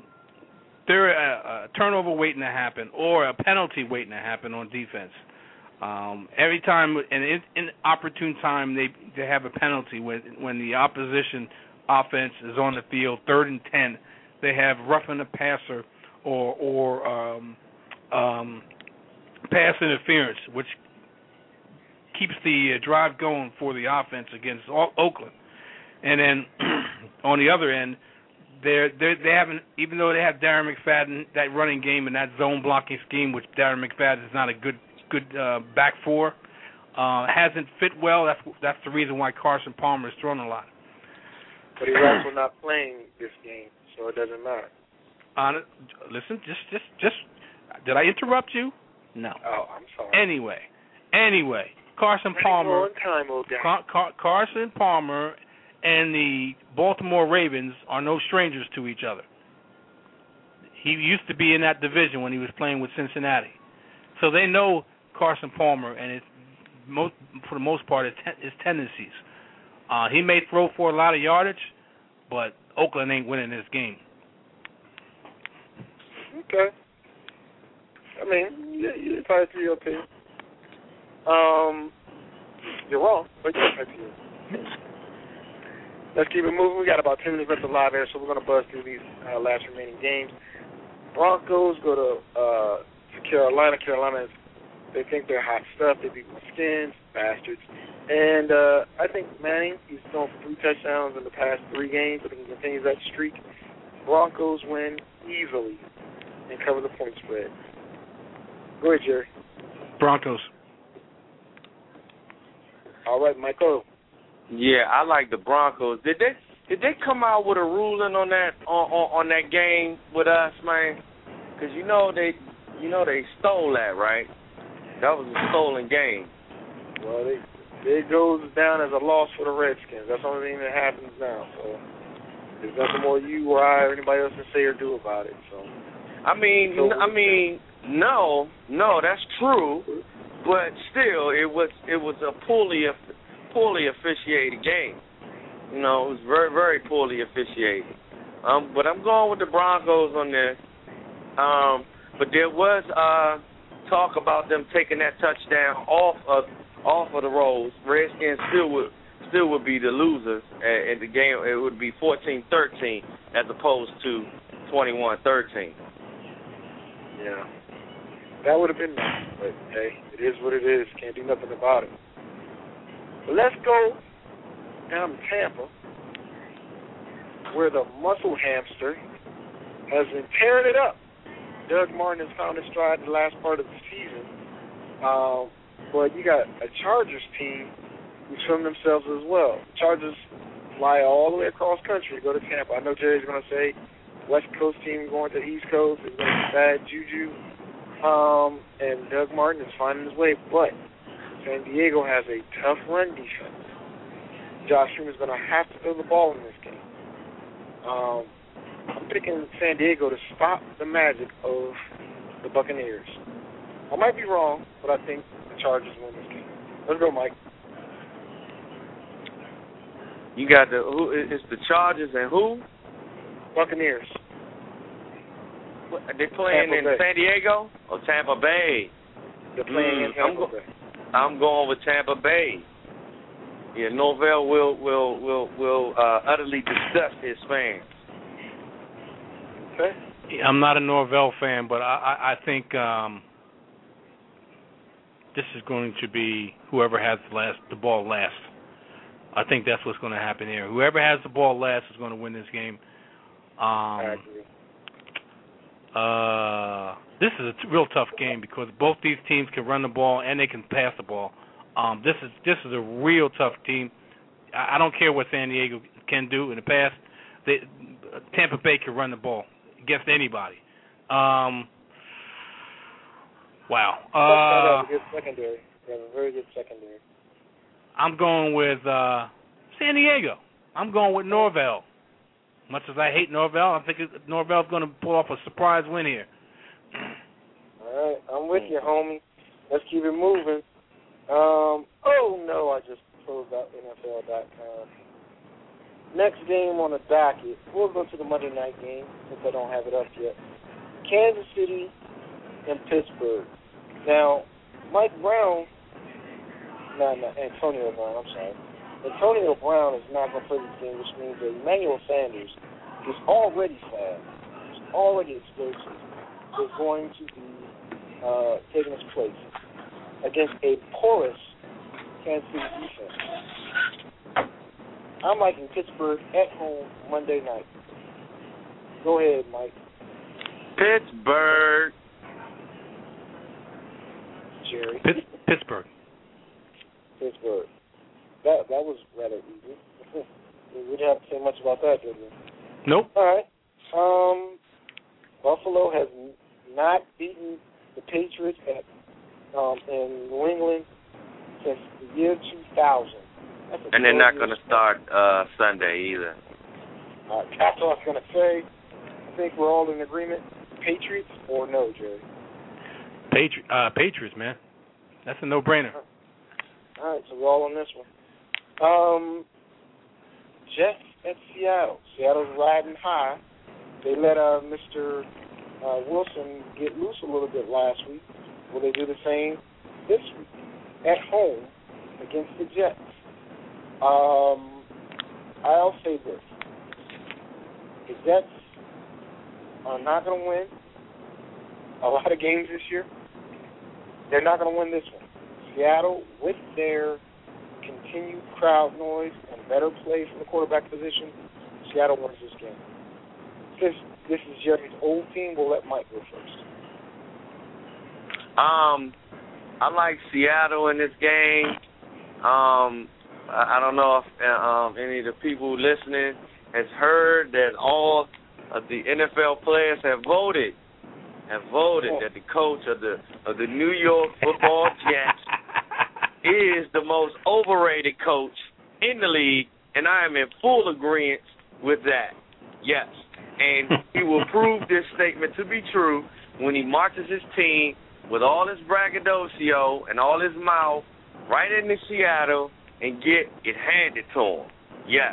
[SPEAKER 4] they're a turnover waiting to happen or a penalty waiting to happen on defense. Every time, and in opportune time, they have a penalty when the opposition offense is on the field, 3rd and 10. They have roughing the passer or pass interference, which keeps the drive going for the offense against Oakland. And then on the other end, they haven't, even though they have Darren McFadden, that running game and that zone blocking scheme, which Darren McFadden is not a good back four, hasn't fit well. That's the reason why Carson Palmer is thrown a lot.
[SPEAKER 5] But he's also not playing this game, so it doesn't matter.
[SPEAKER 4] Listen, just did I interrupt you? No.
[SPEAKER 5] Oh, I'm sorry.
[SPEAKER 4] Anyway, Carson Palmer. Carson Palmer and the Baltimore Ravens are no strangers to each other. He used to be in that division when he was playing with Cincinnati, so they know Carson Palmer and for the most part his tendencies. He may throw for a lot of yardage, but Oakland ain't winning this game.
[SPEAKER 5] Okay. I mean, you're entitled to your opinion. You're wrong, but you're entitled to your opinion. Let's keep it moving. We got about 10 minutes left of live air, so we're going to buzz through these last remaining games. Broncos go to Carolina. Carolina, they think they're hot stuff. They beat my skins, bastards. And I think Manning, he's thrown for 3 touchdowns in the past 3 games. I think he continues that streak. Broncos win easily and cover the point spread. Go ahead, Jerry.
[SPEAKER 4] Broncos.
[SPEAKER 5] All right, Michael.
[SPEAKER 12] Yeah, I like the Broncos. Did they come out with a ruling on that on that game with us, man? Because you know they stole that, right? That was a stolen game.
[SPEAKER 5] Well, it goes down as a loss for the Redskins. That's the only thing that happens now. So there's nothing more you or I or anybody else can say or do about it. So
[SPEAKER 12] I mean, no, that's true, but still, it was a poorly officiated game. You know, it was very, very poorly officiated. But I'm going with the Broncos on this. But there was talk about them taking that touchdown off of the rolls. Redskins still would be the losers in the game. It would be 14-13 as opposed to 21-13.
[SPEAKER 5] Yeah, that would have been nice. But hey, it is what it is. Can't do nothing about it. But let's go down to Tampa, where the muscle hamster has been tearing it up. Doug Martin has found his stride in the last part of the season. But you got a Chargers team who's filmed themselves as well. The Chargers fly all the way across country to go to Tampa. I know Jerry's going to say West Coast team going to the East Coast is going to be bad juju. And Doug Martin is finding his way. But San Diego has a tough run defense. Josh Freeman's going to have to throw the ball in this game. I'm picking San Diego to stop the magic of the Buccaneers. I might be wrong, but I think the Chargers win this game. Let's go, Mike.
[SPEAKER 12] You got it's the Chargers and who?
[SPEAKER 5] Buccaneers.
[SPEAKER 12] They playing in San Diego or Tampa Bay?
[SPEAKER 5] They're playing in Tampa Bay.
[SPEAKER 12] I'm going with Tampa Bay. Yeah, Norvell will utterly disgust his fans.
[SPEAKER 5] Okay.
[SPEAKER 4] I'm not a Norvell fan, but I think this is going to be whoever has the ball last. I think that's what's going to happen here. Whoever has the ball last is going to win this game.
[SPEAKER 5] I agree.
[SPEAKER 4] This is a real tough game because both these teams can run the ball and they can pass the ball. This is a real tough team. I don't care what San Diego can do in the past. Tampa Bay can run the ball against anybody. Wow.
[SPEAKER 5] They have a good secondary. They have a very good secondary.
[SPEAKER 4] I'm going with San Diego. I'm going with Norvell. Much as I hate Norvell, I think Norvell's going to pull off a surprise win here.
[SPEAKER 5] All right, I'm with you, homie. Let's keep it moving. Oh, no, I just closed out NFL.com. Next game on the docket, we'll go to the Monday night game since I don't have it up yet. Kansas City and Pittsburgh. Now,
[SPEAKER 11] Antonio Brown, I'm sorry. Antonio Brown is not going to play this game, which means that Emmanuel Sanders is already fast, is already explosive, is going to be taking his place against a porous Kansas City defense. I'm liking Pittsburgh at home Monday night. Go ahead, Mike.
[SPEAKER 12] Pittsburgh.
[SPEAKER 11] Jerry.
[SPEAKER 4] Pittsburgh.
[SPEAKER 11] Pittsburgh. That was rather easy. We didn't have to say much about that, did we?
[SPEAKER 4] Nope.
[SPEAKER 11] All right. Buffalo has not beaten the Patriots in New England since the year 2000.
[SPEAKER 12] And they're not going to start Sunday either.
[SPEAKER 11] That's all I was going to say. I think we're all in agreement. Patriots or no, Jerry?
[SPEAKER 4] Patriots, man. That's a no-brainer.
[SPEAKER 11] All right, so we're all on this one. Jets at Seattle. Seattle's riding high. They let Mr. Wilson get loose a little bit last week. Will they do the same this week at home against the Jets? I'll say this. The Jets are not going to win a lot of games this year. They're not going to win this one. Seattle, with their continued crowd noise and better play from the quarterback position, Seattle wins this game. Since this is Jerry's old team, we'll let Mike go first.
[SPEAKER 12] I like Seattle in this game. I don't know if any of the people listening has heard that all of the NFL players have voted that the coach of the New York Football Jets is the most overrated coach in the league, and I am in full agreement with that. Yes, and he will prove this statement to be true when he marches his team with all his braggadocio and all his mouth right into Seattle and get it handed to him. Yes.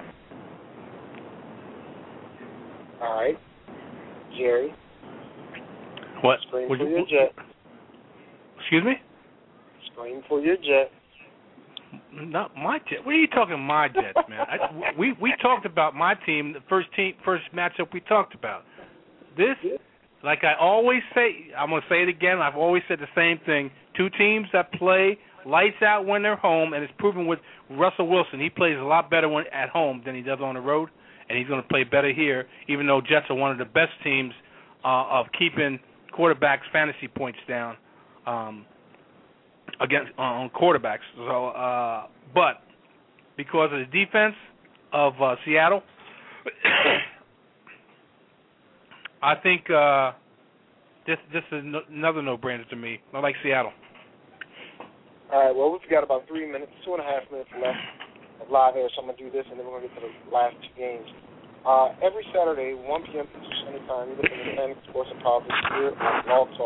[SPEAKER 11] All right. Jerry.
[SPEAKER 4] What?
[SPEAKER 11] Scream for your Jets.
[SPEAKER 4] Excuse me?
[SPEAKER 11] Scream for your Jets.
[SPEAKER 4] Not my Jets. What are you talking my Jets, man? We talked about my team, the first matchup we talked about. This, like I always say, I'm going to say it again, I've always said the same thing. Two teams that play lights out when they're home, and it's proven with Russell Wilson. He plays a lot better at home than he does on the road, and he's going to play better here, even though Jets are one of the best teams of keeping quarterbacks' fantasy points down against on quarterbacks. So, but because of the defense of Seattle, I think this is another no-brainer to me. I like Seattle.
[SPEAKER 11] All right, well, we've got about 3 minutes, 2.5 minutes left of live air, so I'm going to do this, and then we're going to get to the last two games. Every Saturday, 1 p.m. Eastern Standard Time, you listen to Atlantic Sports and Politics here on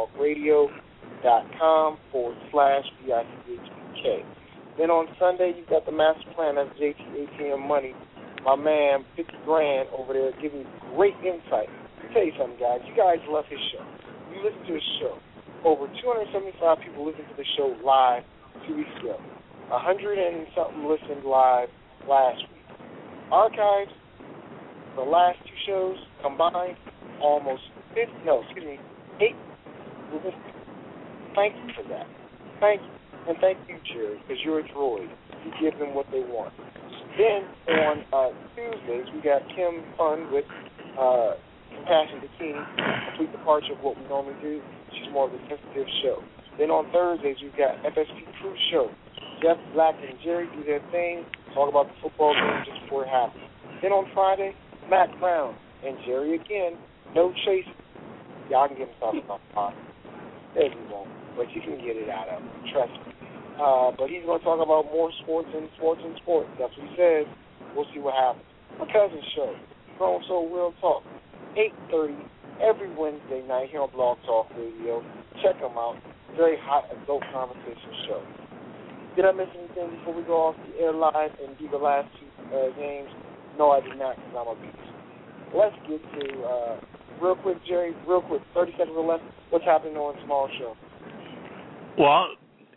[SPEAKER 11] blogtalkradio.com/BICHBK. Then on Sunday, you've got the Master Plan. That's JT ATM Money. My man, 50 grand over there, giving you great insight. Let me tell you something, guys. You guys love his show. You listen to his show. Over 275 people listened to the show live 2 weeks ago. 100 and something listened live last week. Archives, the last two shows combined, almost 8 listened. Thank you for that. Thank you. And thank you, Jerry, because you're a droid. You give them what they want. Then on Tuesdays, we got Kim Fun with Compassion Bikini, complete departure of what we normally do. She's more of a sensitive show. Then on Thursdays, we've got FSP Crew Show. Jeff Black and Jerry do their thing, talk about the football game just before it happens. Then on Friday, Matt Brown and Jerry again, no chasing. Y'all can get him something about the pot. Maybe you won't, but you can get it out of him. Trust me. But he's going to talk about more sports and sports and sports. That's what he says. We'll see what happens. My cousin's show, Grown Soul Real Talk, 8:30 every Wednesday night here on Blog Talk Radio. Check them out. Very hot adult conversation show. Did I miss anything before we go off the air live and do the last two games? No, I did not, because I'm a beast. Let's get to, real quick, Jerry, 30 seconds or less, what's happening on Small Show?
[SPEAKER 4] Well,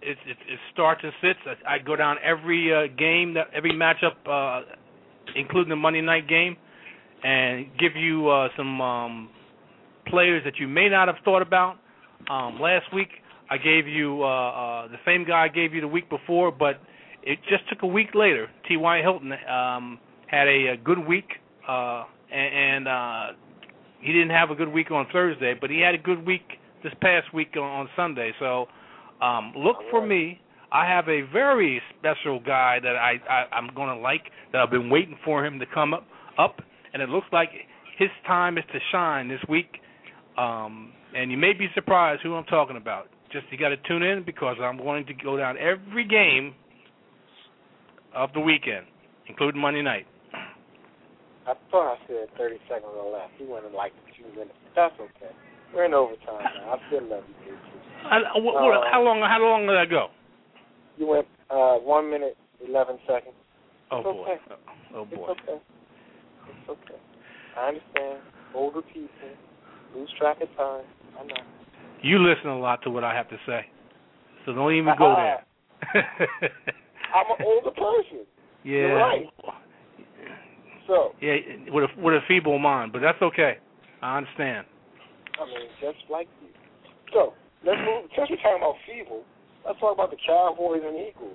[SPEAKER 4] It's starts and sits. I go down every game, every matchup, including the Monday night game, and give you some players that you may not have thought about. Last week, I gave you the same guy I gave you the week before, but it just took a week later. T.Y. Hilton had a good week, and he didn't have a good week on Thursday, but he had a good week this past week on Sunday. So look for me. I have a very special guy that I'm going to like, that I've been waiting for him to come up, and it looks like his time is to shine this week. And you may be surprised who I'm talking about. Just you got to tune in, because I'm going to go down every game of the weekend, including Monday night.
[SPEAKER 5] I thought I said 30 seconds or less. He went in like 2 minutes. That's okay. We're in overtime now. I still love you, JT.
[SPEAKER 4] How long did I go?
[SPEAKER 5] You went 1 minute, 11 seconds.
[SPEAKER 4] Oh,
[SPEAKER 5] it's
[SPEAKER 4] boy.
[SPEAKER 5] Okay.
[SPEAKER 4] Oh, boy.
[SPEAKER 5] It's okay. It's okay. I understand. Older people lose track of time. I know.
[SPEAKER 4] You listen a lot to what I have to say, so don't even go there.
[SPEAKER 5] I'm an older person.
[SPEAKER 4] Yeah.
[SPEAKER 5] You're right. So.
[SPEAKER 4] Yeah, with a feeble mind, but that's okay. I understand.
[SPEAKER 5] I mean, just like you. So, let's move. Since we're talking about feeble, let's talk about the Cowboys and Eagles.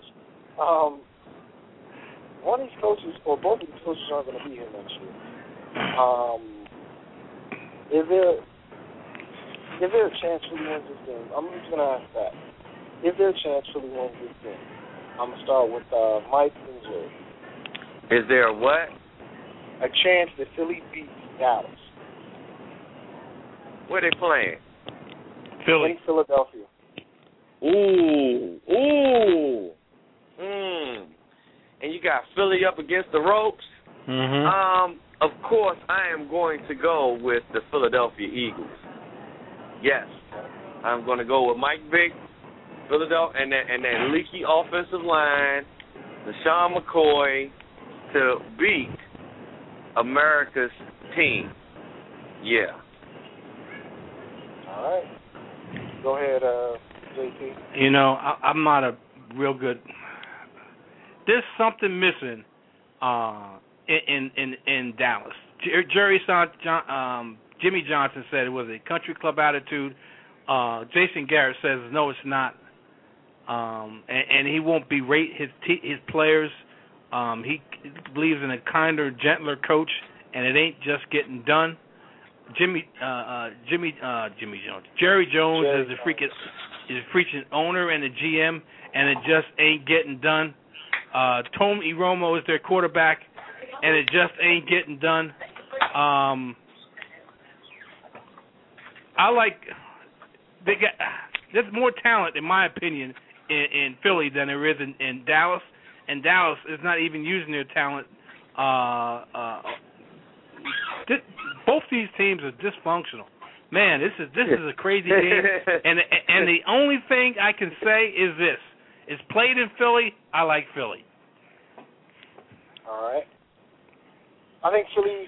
[SPEAKER 5] One of these coaches, or both of these coaches, aren't going to be here next year. Is there a chance Philly wins this game? I'm just going to ask that. Is there a chance Philly wins this game? I'm going to start with Mike and Jerry.
[SPEAKER 12] Is there a what?
[SPEAKER 5] A chance that Philly beats Dallas.
[SPEAKER 12] Where they playing?
[SPEAKER 4] Philly.
[SPEAKER 5] In Philadelphia.
[SPEAKER 12] Ooh. And you got Philly up against the ropes.
[SPEAKER 4] Mm-hmm.
[SPEAKER 12] Of course, I am going to go with the Philadelphia Eagles. Yes, I'm going to go with Mike Vick, Philadelphia, and that leaky offensive line, LaShawn McCoy, to beat America's team. Yeah.
[SPEAKER 5] All right. Go ahead, JT.
[SPEAKER 4] You know, I'm not a real good. There's something missing in Dallas. Jimmy Johnson said it was a country club attitude. Jason Garrett says no, it's not, and he won't berate his players. He believes in a kinder, gentler coach, and it ain't just getting done. Jerry Jones is the freaking owner and the GM, and it just ain't getting done. Tony Romo is their quarterback, and it just ain't getting done. There's more talent, in my opinion, in Philly than there is in Dallas, and Dallas is not even using their talent. Both these teams are dysfunctional. Man, this is a crazy game, and the only thing I can say is this: it's played in Philly. I like Philly.
[SPEAKER 5] All right. I think Philly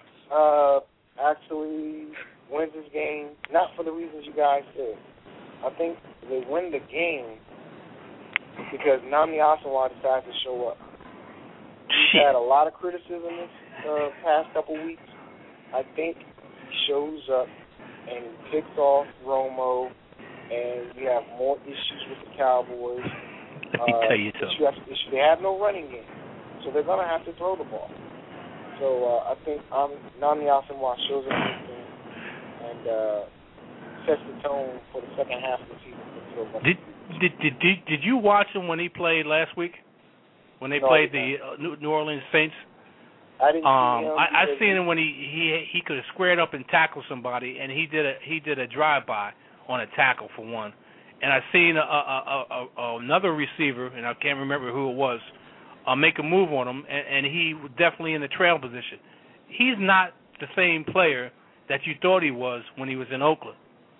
[SPEAKER 5] actually wins this game, not for the reasons you guys said. I think they win the game because Nnamdi Asomugha decides to show up. He's had a lot of criticism this past couple weeks. I think he shows up and picks off Romo, and you have more issues with the Cowboys.
[SPEAKER 4] Let me tell you something.
[SPEAKER 5] They have no running game, so they're going to have to throw the ball. So I think Nnamdi Asomugha shows up and sets the tone for the second half of the season.
[SPEAKER 4] Did you watch him when he played last week? When they played the New Orleans Saints?
[SPEAKER 5] I didn't see him.
[SPEAKER 4] I seen him when he could have squared up and tackled somebody, and he did a drive-by on a tackle for one. And I seen another receiver, and I can't remember who it was, make a move on him, and he was definitely in the trail position. He's not the same player that you thought he was when he was in Oakland.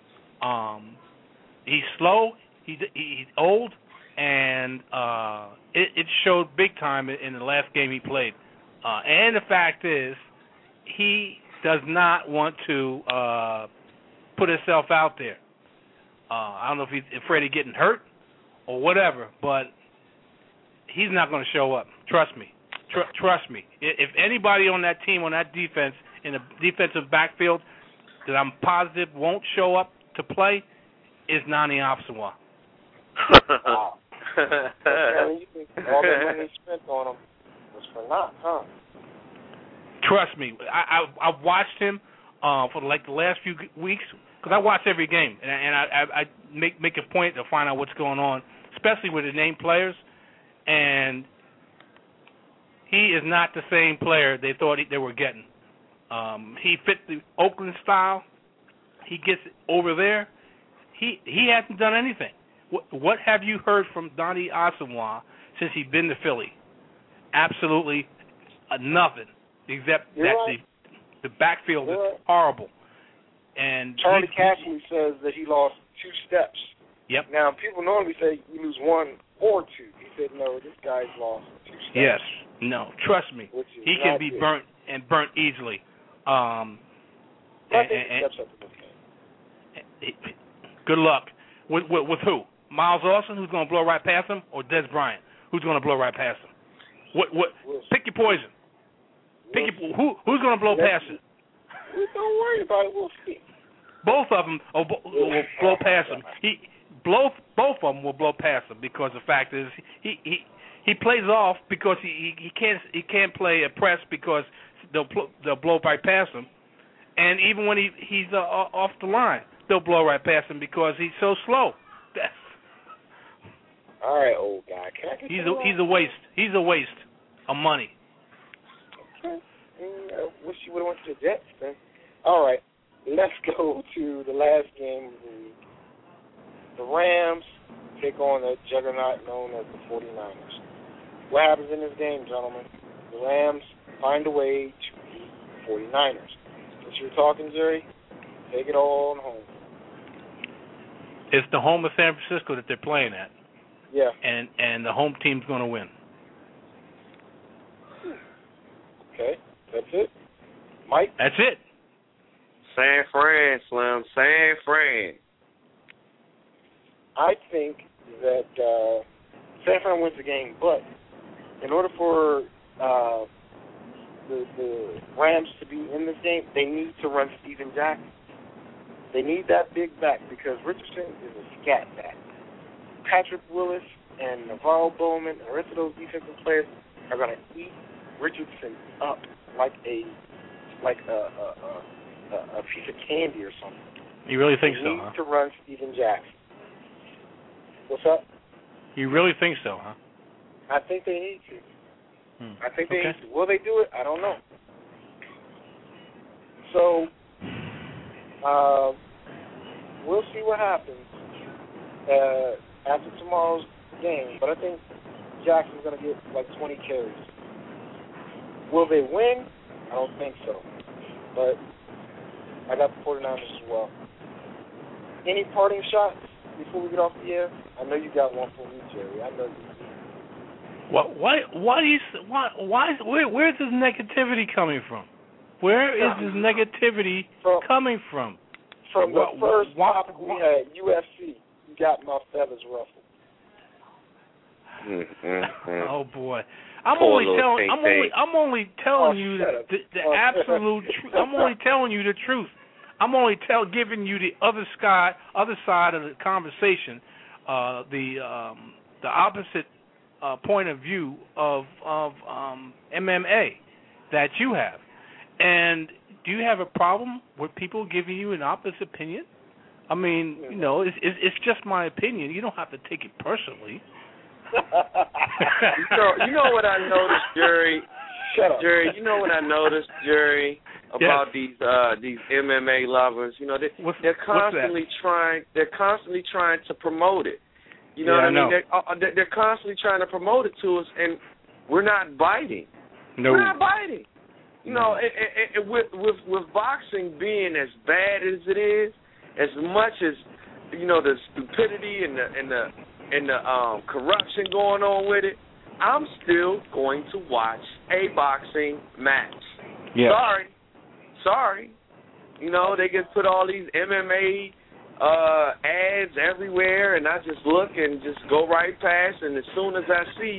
[SPEAKER 4] He's slow, he's old, and it showed big time in the last game he played. And the fact is, he does not want to put himself out there. I don't know if he's afraid of getting hurt or whatever, but he's not going to show up. Trust me. Trust me. If anybody on that team, on that defense, in the defensive backfield, that I'm positive won't show up to play, is Nani Asamoah.
[SPEAKER 5] Wow. You think all the money spent on him was for naught, huh?
[SPEAKER 4] Trust me. I've watched him for like the last few weeks, because I watch every game, and I make a point to find out what's going on, especially with the named players, and he is not the same player they thought they were getting. He fit the Oakland style. He gets over there. He hasn't done anything. What have you heard from Donnie Asamoah since he's been to Philly? Absolutely nothing, except that the backfield is horrible. And
[SPEAKER 5] Charlie Cashley says that he lost 2 steps.
[SPEAKER 4] Yep.
[SPEAKER 5] Now, people normally say you lose 1 or 2. He said, no, this guy's lost 2 steps.
[SPEAKER 4] Yes. No. Trust me. He can be burnt easily. Good luck. With who? Miles Austin, who's going to blow right past him, or Des Bryant, who's going to blow right past him? Pick your poison. Who's going to blow past him?
[SPEAKER 5] Don't worry about it. We'll see.
[SPEAKER 4] Both of them will blow past him. Both of them will blow past him, because the fact is he plays off because he can't play a press because they'll blow right past him, and even when he's off the line, they'll blow right past him because he's so slow.
[SPEAKER 5] All right, old guy. Can I get
[SPEAKER 4] he's a waste. He's a waste of money.
[SPEAKER 5] Okay. Wish you would have went to the Jets then. All right, let's go to the last game of the week. The Rams take on the juggernaut known as the 49ers. What happens in this game, gentlemen? The Rams find a way to beat the 49ers. Since you're talking, Jerry, take it all home.
[SPEAKER 4] It's the home of San Francisco that they're playing at.
[SPEAKER 5] Yeah.
[SPEAKER 4] And the home team's going to win.
[SPEAKER 5] Okay, that's it. Mike?
[SPEAKER 4] That's it.
[SPEAKER 12] San Fran, Slim. San Fran.
[SPEAKER 5] I think that San Fran wins the game, but in order for the Rams to be in this game, they need to run Steven Jackson. They need that big back because Richardson is a scat back. Patrick Willis and Navarro Bowman and the rest of those defensive players are going to eat Richardson up like a piece of candy or something.
[SPEAKER 4] You really think so,
[SPEAKER 5] They
[SPEAKER 4] huh?
[SPEAKER 5] need to run Steven Jackson. What's up?
[SPEAKER 4] You really think so, huh?
[SPEAKER 5] I think they need to. I think they need to. Will they do it? I don't know. So, we'll see what happens after tomorrow's game. But I think Jackson's going to get like 20 carries. Will they win? I don't think so. But I got the 49ers as well. Any parting shots before we get off the air? I know you got one for me, Jerry. I know you do.
[SPEAKER 4] Where's this negativity coming from? Where is this negativity coming from?
[SPEAKER 5] From the first topic we had, UFC, you got my feathers ruffled.
[SPEAKER 4] Oh boy, I'm only telling you the absolute truth. I'm only telling you the truth. I'm only giving you the other side of the conversation, the opposite point of view of MMA that you have. And do you have a problem with people giving you an opposite opinion? I mean, you know, it's just my opinion. You don't have to take it personally.
[SPEAKER 12] you know what I noticed, Jerry?
[SPEAKER 5] Shut up.
[SPEAKER 12] Jerry, you know what I noticed, Jerry, about these MMA lovers? You know, they're constantly trying to promote it. You know what I mean? They're constantly trying to promote it to us, and we're not biting.
[SPEAKER 4] No.
[SPEAKER 12] We're not biting. You know, with boxing being as bad as it is, as much as you know the stupidity and the corruption going on with it, I'm still going to watch a boxing match.
[SPEAKER 4] Yeah.
[SPEAKER 12] Sorry. You know, they can put all these MMA ads everywhere, and I just look and just go right past, and as soon as I see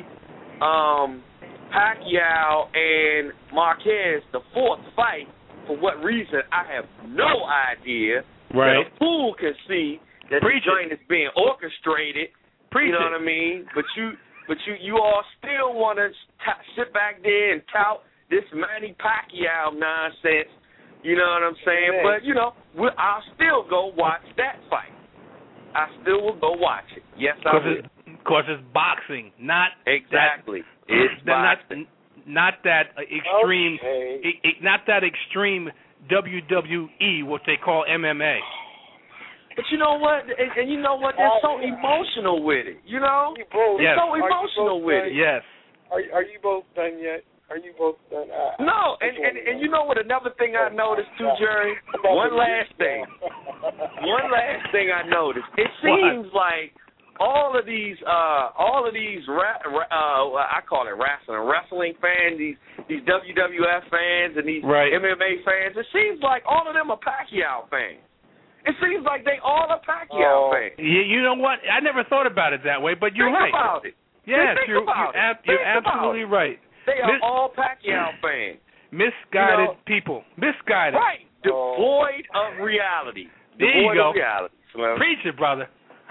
[SPEAKER 12] Pacquiao and Marquez, the fourth fight, for what reason, I have no idea.
[SPEAKER 4] Right.
[SPEAKER 12] A fool can see that the joint is being orchestrated. You know what I mean? But you all still want to sit back there and tout this Manny Pacquiao nonsense. You know what I'm saying?
[SPEAKER 5] Yeah.
[SPEAKER 12] But, I'll still go watch that fight. I still will go watch it. Yes, I will.
[SPEAKER 4] Because it's boxing, not
[SPEAKER 12] exactly. It's boxing.
[SPEAKER 4] Not that extreme, not that extreme WWE, what they call MMA.
[SPEAKER 12] But you know what? And you know what? They're so emotional with it. You know? They're so emotional with it.
[SPEAKER 4] Yes.
[SPEAKER 5] Are you both done yet? Are you both done?
[SPEAKER 12] No, and you know what? Another thing I noticed too, Jerry. One last thing I noticed. It seems like all of these I call it wrestling fans, these WWF fans and these MMA fans. It seems like all of them are Pacquiao fans. It seems like they all are Pacquiao fans.
[SPEAKER 4] You know what? I never thought about it that way, but you're right.
[SPEAKER 12] Think about it.
[SPEAKER 4] Yes,
[SPEAKER 12] Think
[SPEAKER 4] you're absolutely right.
[SPEAKER 12] They are all Pacquiao fans.
[SPEAKER 4] Misguided people. Misguided.
[SPEAKER 12] Right. Devoid of reality.
[SPEAKER 4] There you go.
[SPEAKER 12] Of reality.
[SPEAKER 4] Preach it, brother.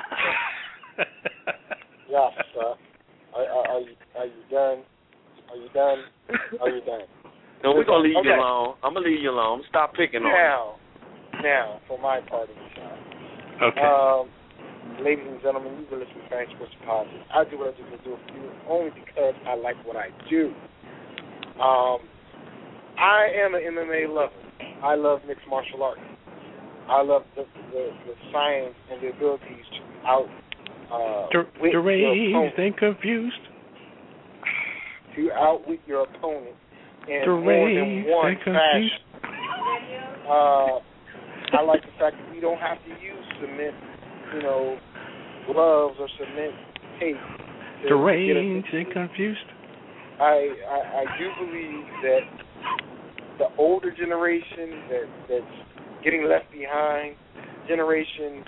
[SPEAKER 5] Yes, sir. Are you done? Are you done? Are you done?
[SPEAKER 12] No, we're going to leave you alone. I'm going to leave you alone. Stop picking on you.
[SPEAKER 5] Now, for my part of the show.
[SPEAKER 4] Okay.
[SPEAKER 5] Ladies and gentlemen, you've been listening to Fancy Sports Politics. I do what I do to do for you only because I like what I do. I am an MMA lover. I love mixed martial arts. I love the science and the abilities to
[SPEAKER 4] deranged and confused.
[SPEAKER 5] To outwit your opponent in more than one fashion. I like the fact that we don't have to use cement, gloves or cement tape.
[SPEAKER 4] Deranged and confused.
[SPEAKER 5] I do believe that the older generation that's getting left behind, generation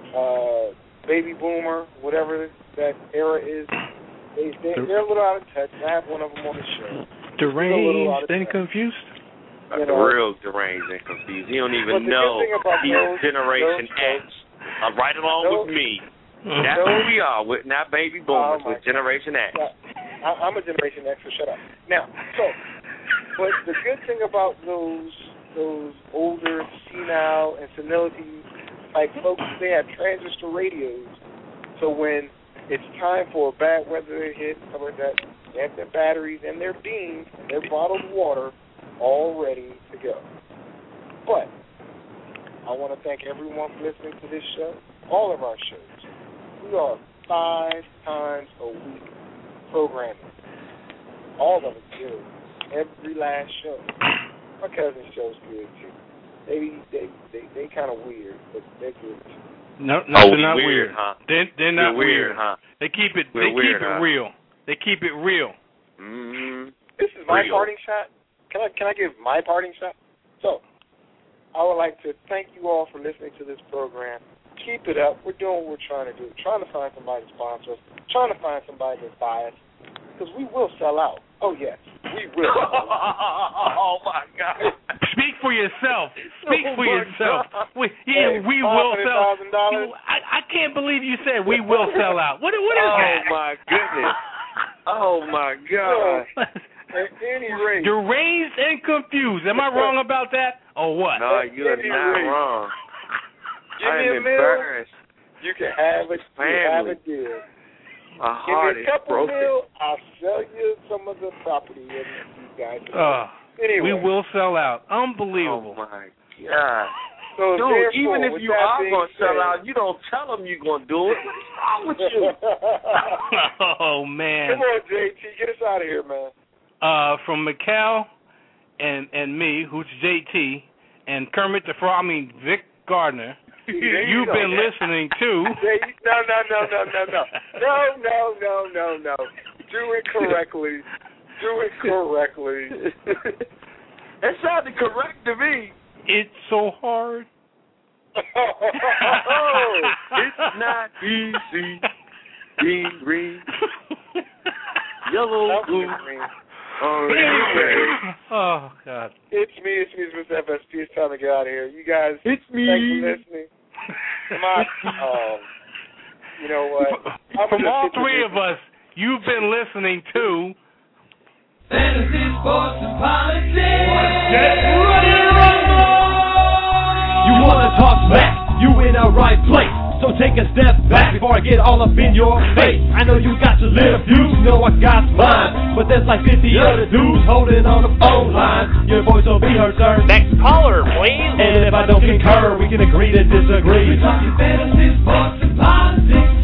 [SPEAKER 5] baby boomer, whatever that era is, they're a little out of touch. I have one of them on the show.
[SPEAKER 4] Deranged and confused.
[SPEAKER 12] Real deranged and confused. He don't even know he's Generation X. Right along with me. That's who we are. We're not baby boomers. We're Generation X.
[SPEAKER 5] I'm a Generation X, so shut up. Now, but the good thing about those older senile and senility type folks, they have transistor radios. So when it's time for a bad weather to hit, something like that, they have their batteries and their beans and their bottled water all ready to go. But I want to thank everyone for listening to this show, all of our shows. We are 5 times a week programming. All of it good. Every last show. My cousin's show's good too. They kind of weird, but they're good too.
[SPEAKER 4] No, they're not weird.
[SPEAKER 12] Huh?
[SPEAKER 4] They're not
[SPEAKER 12] weird, huh?
[SPEAKER 4] They keep it.
[SPEAKER 12] We're
[SPEAKER 4] they
[SPEAKER 12] weird,
[SPEAKER 4] keep it
[SPEAKER 12] huh?
[SPEAKER 4] real. They keep it real.
[SPEAKER 12] Mm-hmm.
[SPEAKER 5] This is my parting shot. Can I give my parting shot? So, I would like to thank you all for listening to this program. Keep it up. We're doing what we're trying to do. Trying to find somebody to sponsor us. Trying to find somebody to buy us. Because we will sell out. Oh, yes. We will.
[SPEAKER 12] Oh, my God.
[SPEAKER 4] Speak for yourself. Speak for yourself. We will sell. I can't believe you said we will sell out. What is that?
[SPEAKER 12] Oh, my goodness. Oh, my God.
[SPEAKER 5] At any rate.
[SPEAKER 4] Deranged and confused. Am I wrong about that? Or what?
[SPEAKER 12] No, you are not wrong.
[SPEAKER 5] Give me a embarrassed. You can have it. Have a deal.
[SPEAKER 12] My heart
[SPEAKER 5] Give me
[SPEAKER 12] is
[SPEAKER 5] a couple
[SPEAKER 12] broken.
[SPEAKER 5] mil, I'll sell you some of the property and you guys.
[SPEAKER 4] We
[SPEAKER 5] Anyway.
[SPEAKER 4] will sell out. Unbelievable.
[SPEAKER 12] Oh, my God.
[SPEAKER 5] So
[SPEAKER 12] dude, even if you are going to sell
[SPEAKER 5] said,
[SPEAKER 12] out, you don't tell them you're going to do it. What's wrong with you?
[SPEAKER 4] Oh, man.
[SPEAKER 5] Come on, JT. Get us out of here, man.
[SPEAKER 4] From Mikal and me, who's JT, and Kermit the Frog, Vic Gardner, you've been listening to...
[SPEAKER 5] No. Do it correctly.
[SPEAKER 12] It sounded correct to me.
[SPEAKER 4] It's so hard
[SPEAKER 1] It's not easy being green, yellow, blue, orange.
[SPEAKER 4] Oh, God.
[SPEAKER 5] It's me, Mr. FSP. It's time to get out of here. You guys,
[SPEAKER 1] it's me.
[SPEAKER 5] Thanks for listening. Come on. You know what?
[SPEAKER 4] From all three of us, you've been listening to
[SPEAKER 2] Fantasy, Sports, and Politics.
[SPEAKER 3] Get ready to rumble! You wanna talk smack? You in the right place. So take a step back before I get all up in your face. I know you got your little views, know I got mine, but there's like 50 other dudes holding on the phone line. Your voice will be heard, sir.
[SPEAKER 13] Next caller, please.
[SPEAKER 3] And if I don't concur, we can agree to disagree.
[SPEAKER 2] We're talking fantasy, sports, and politics.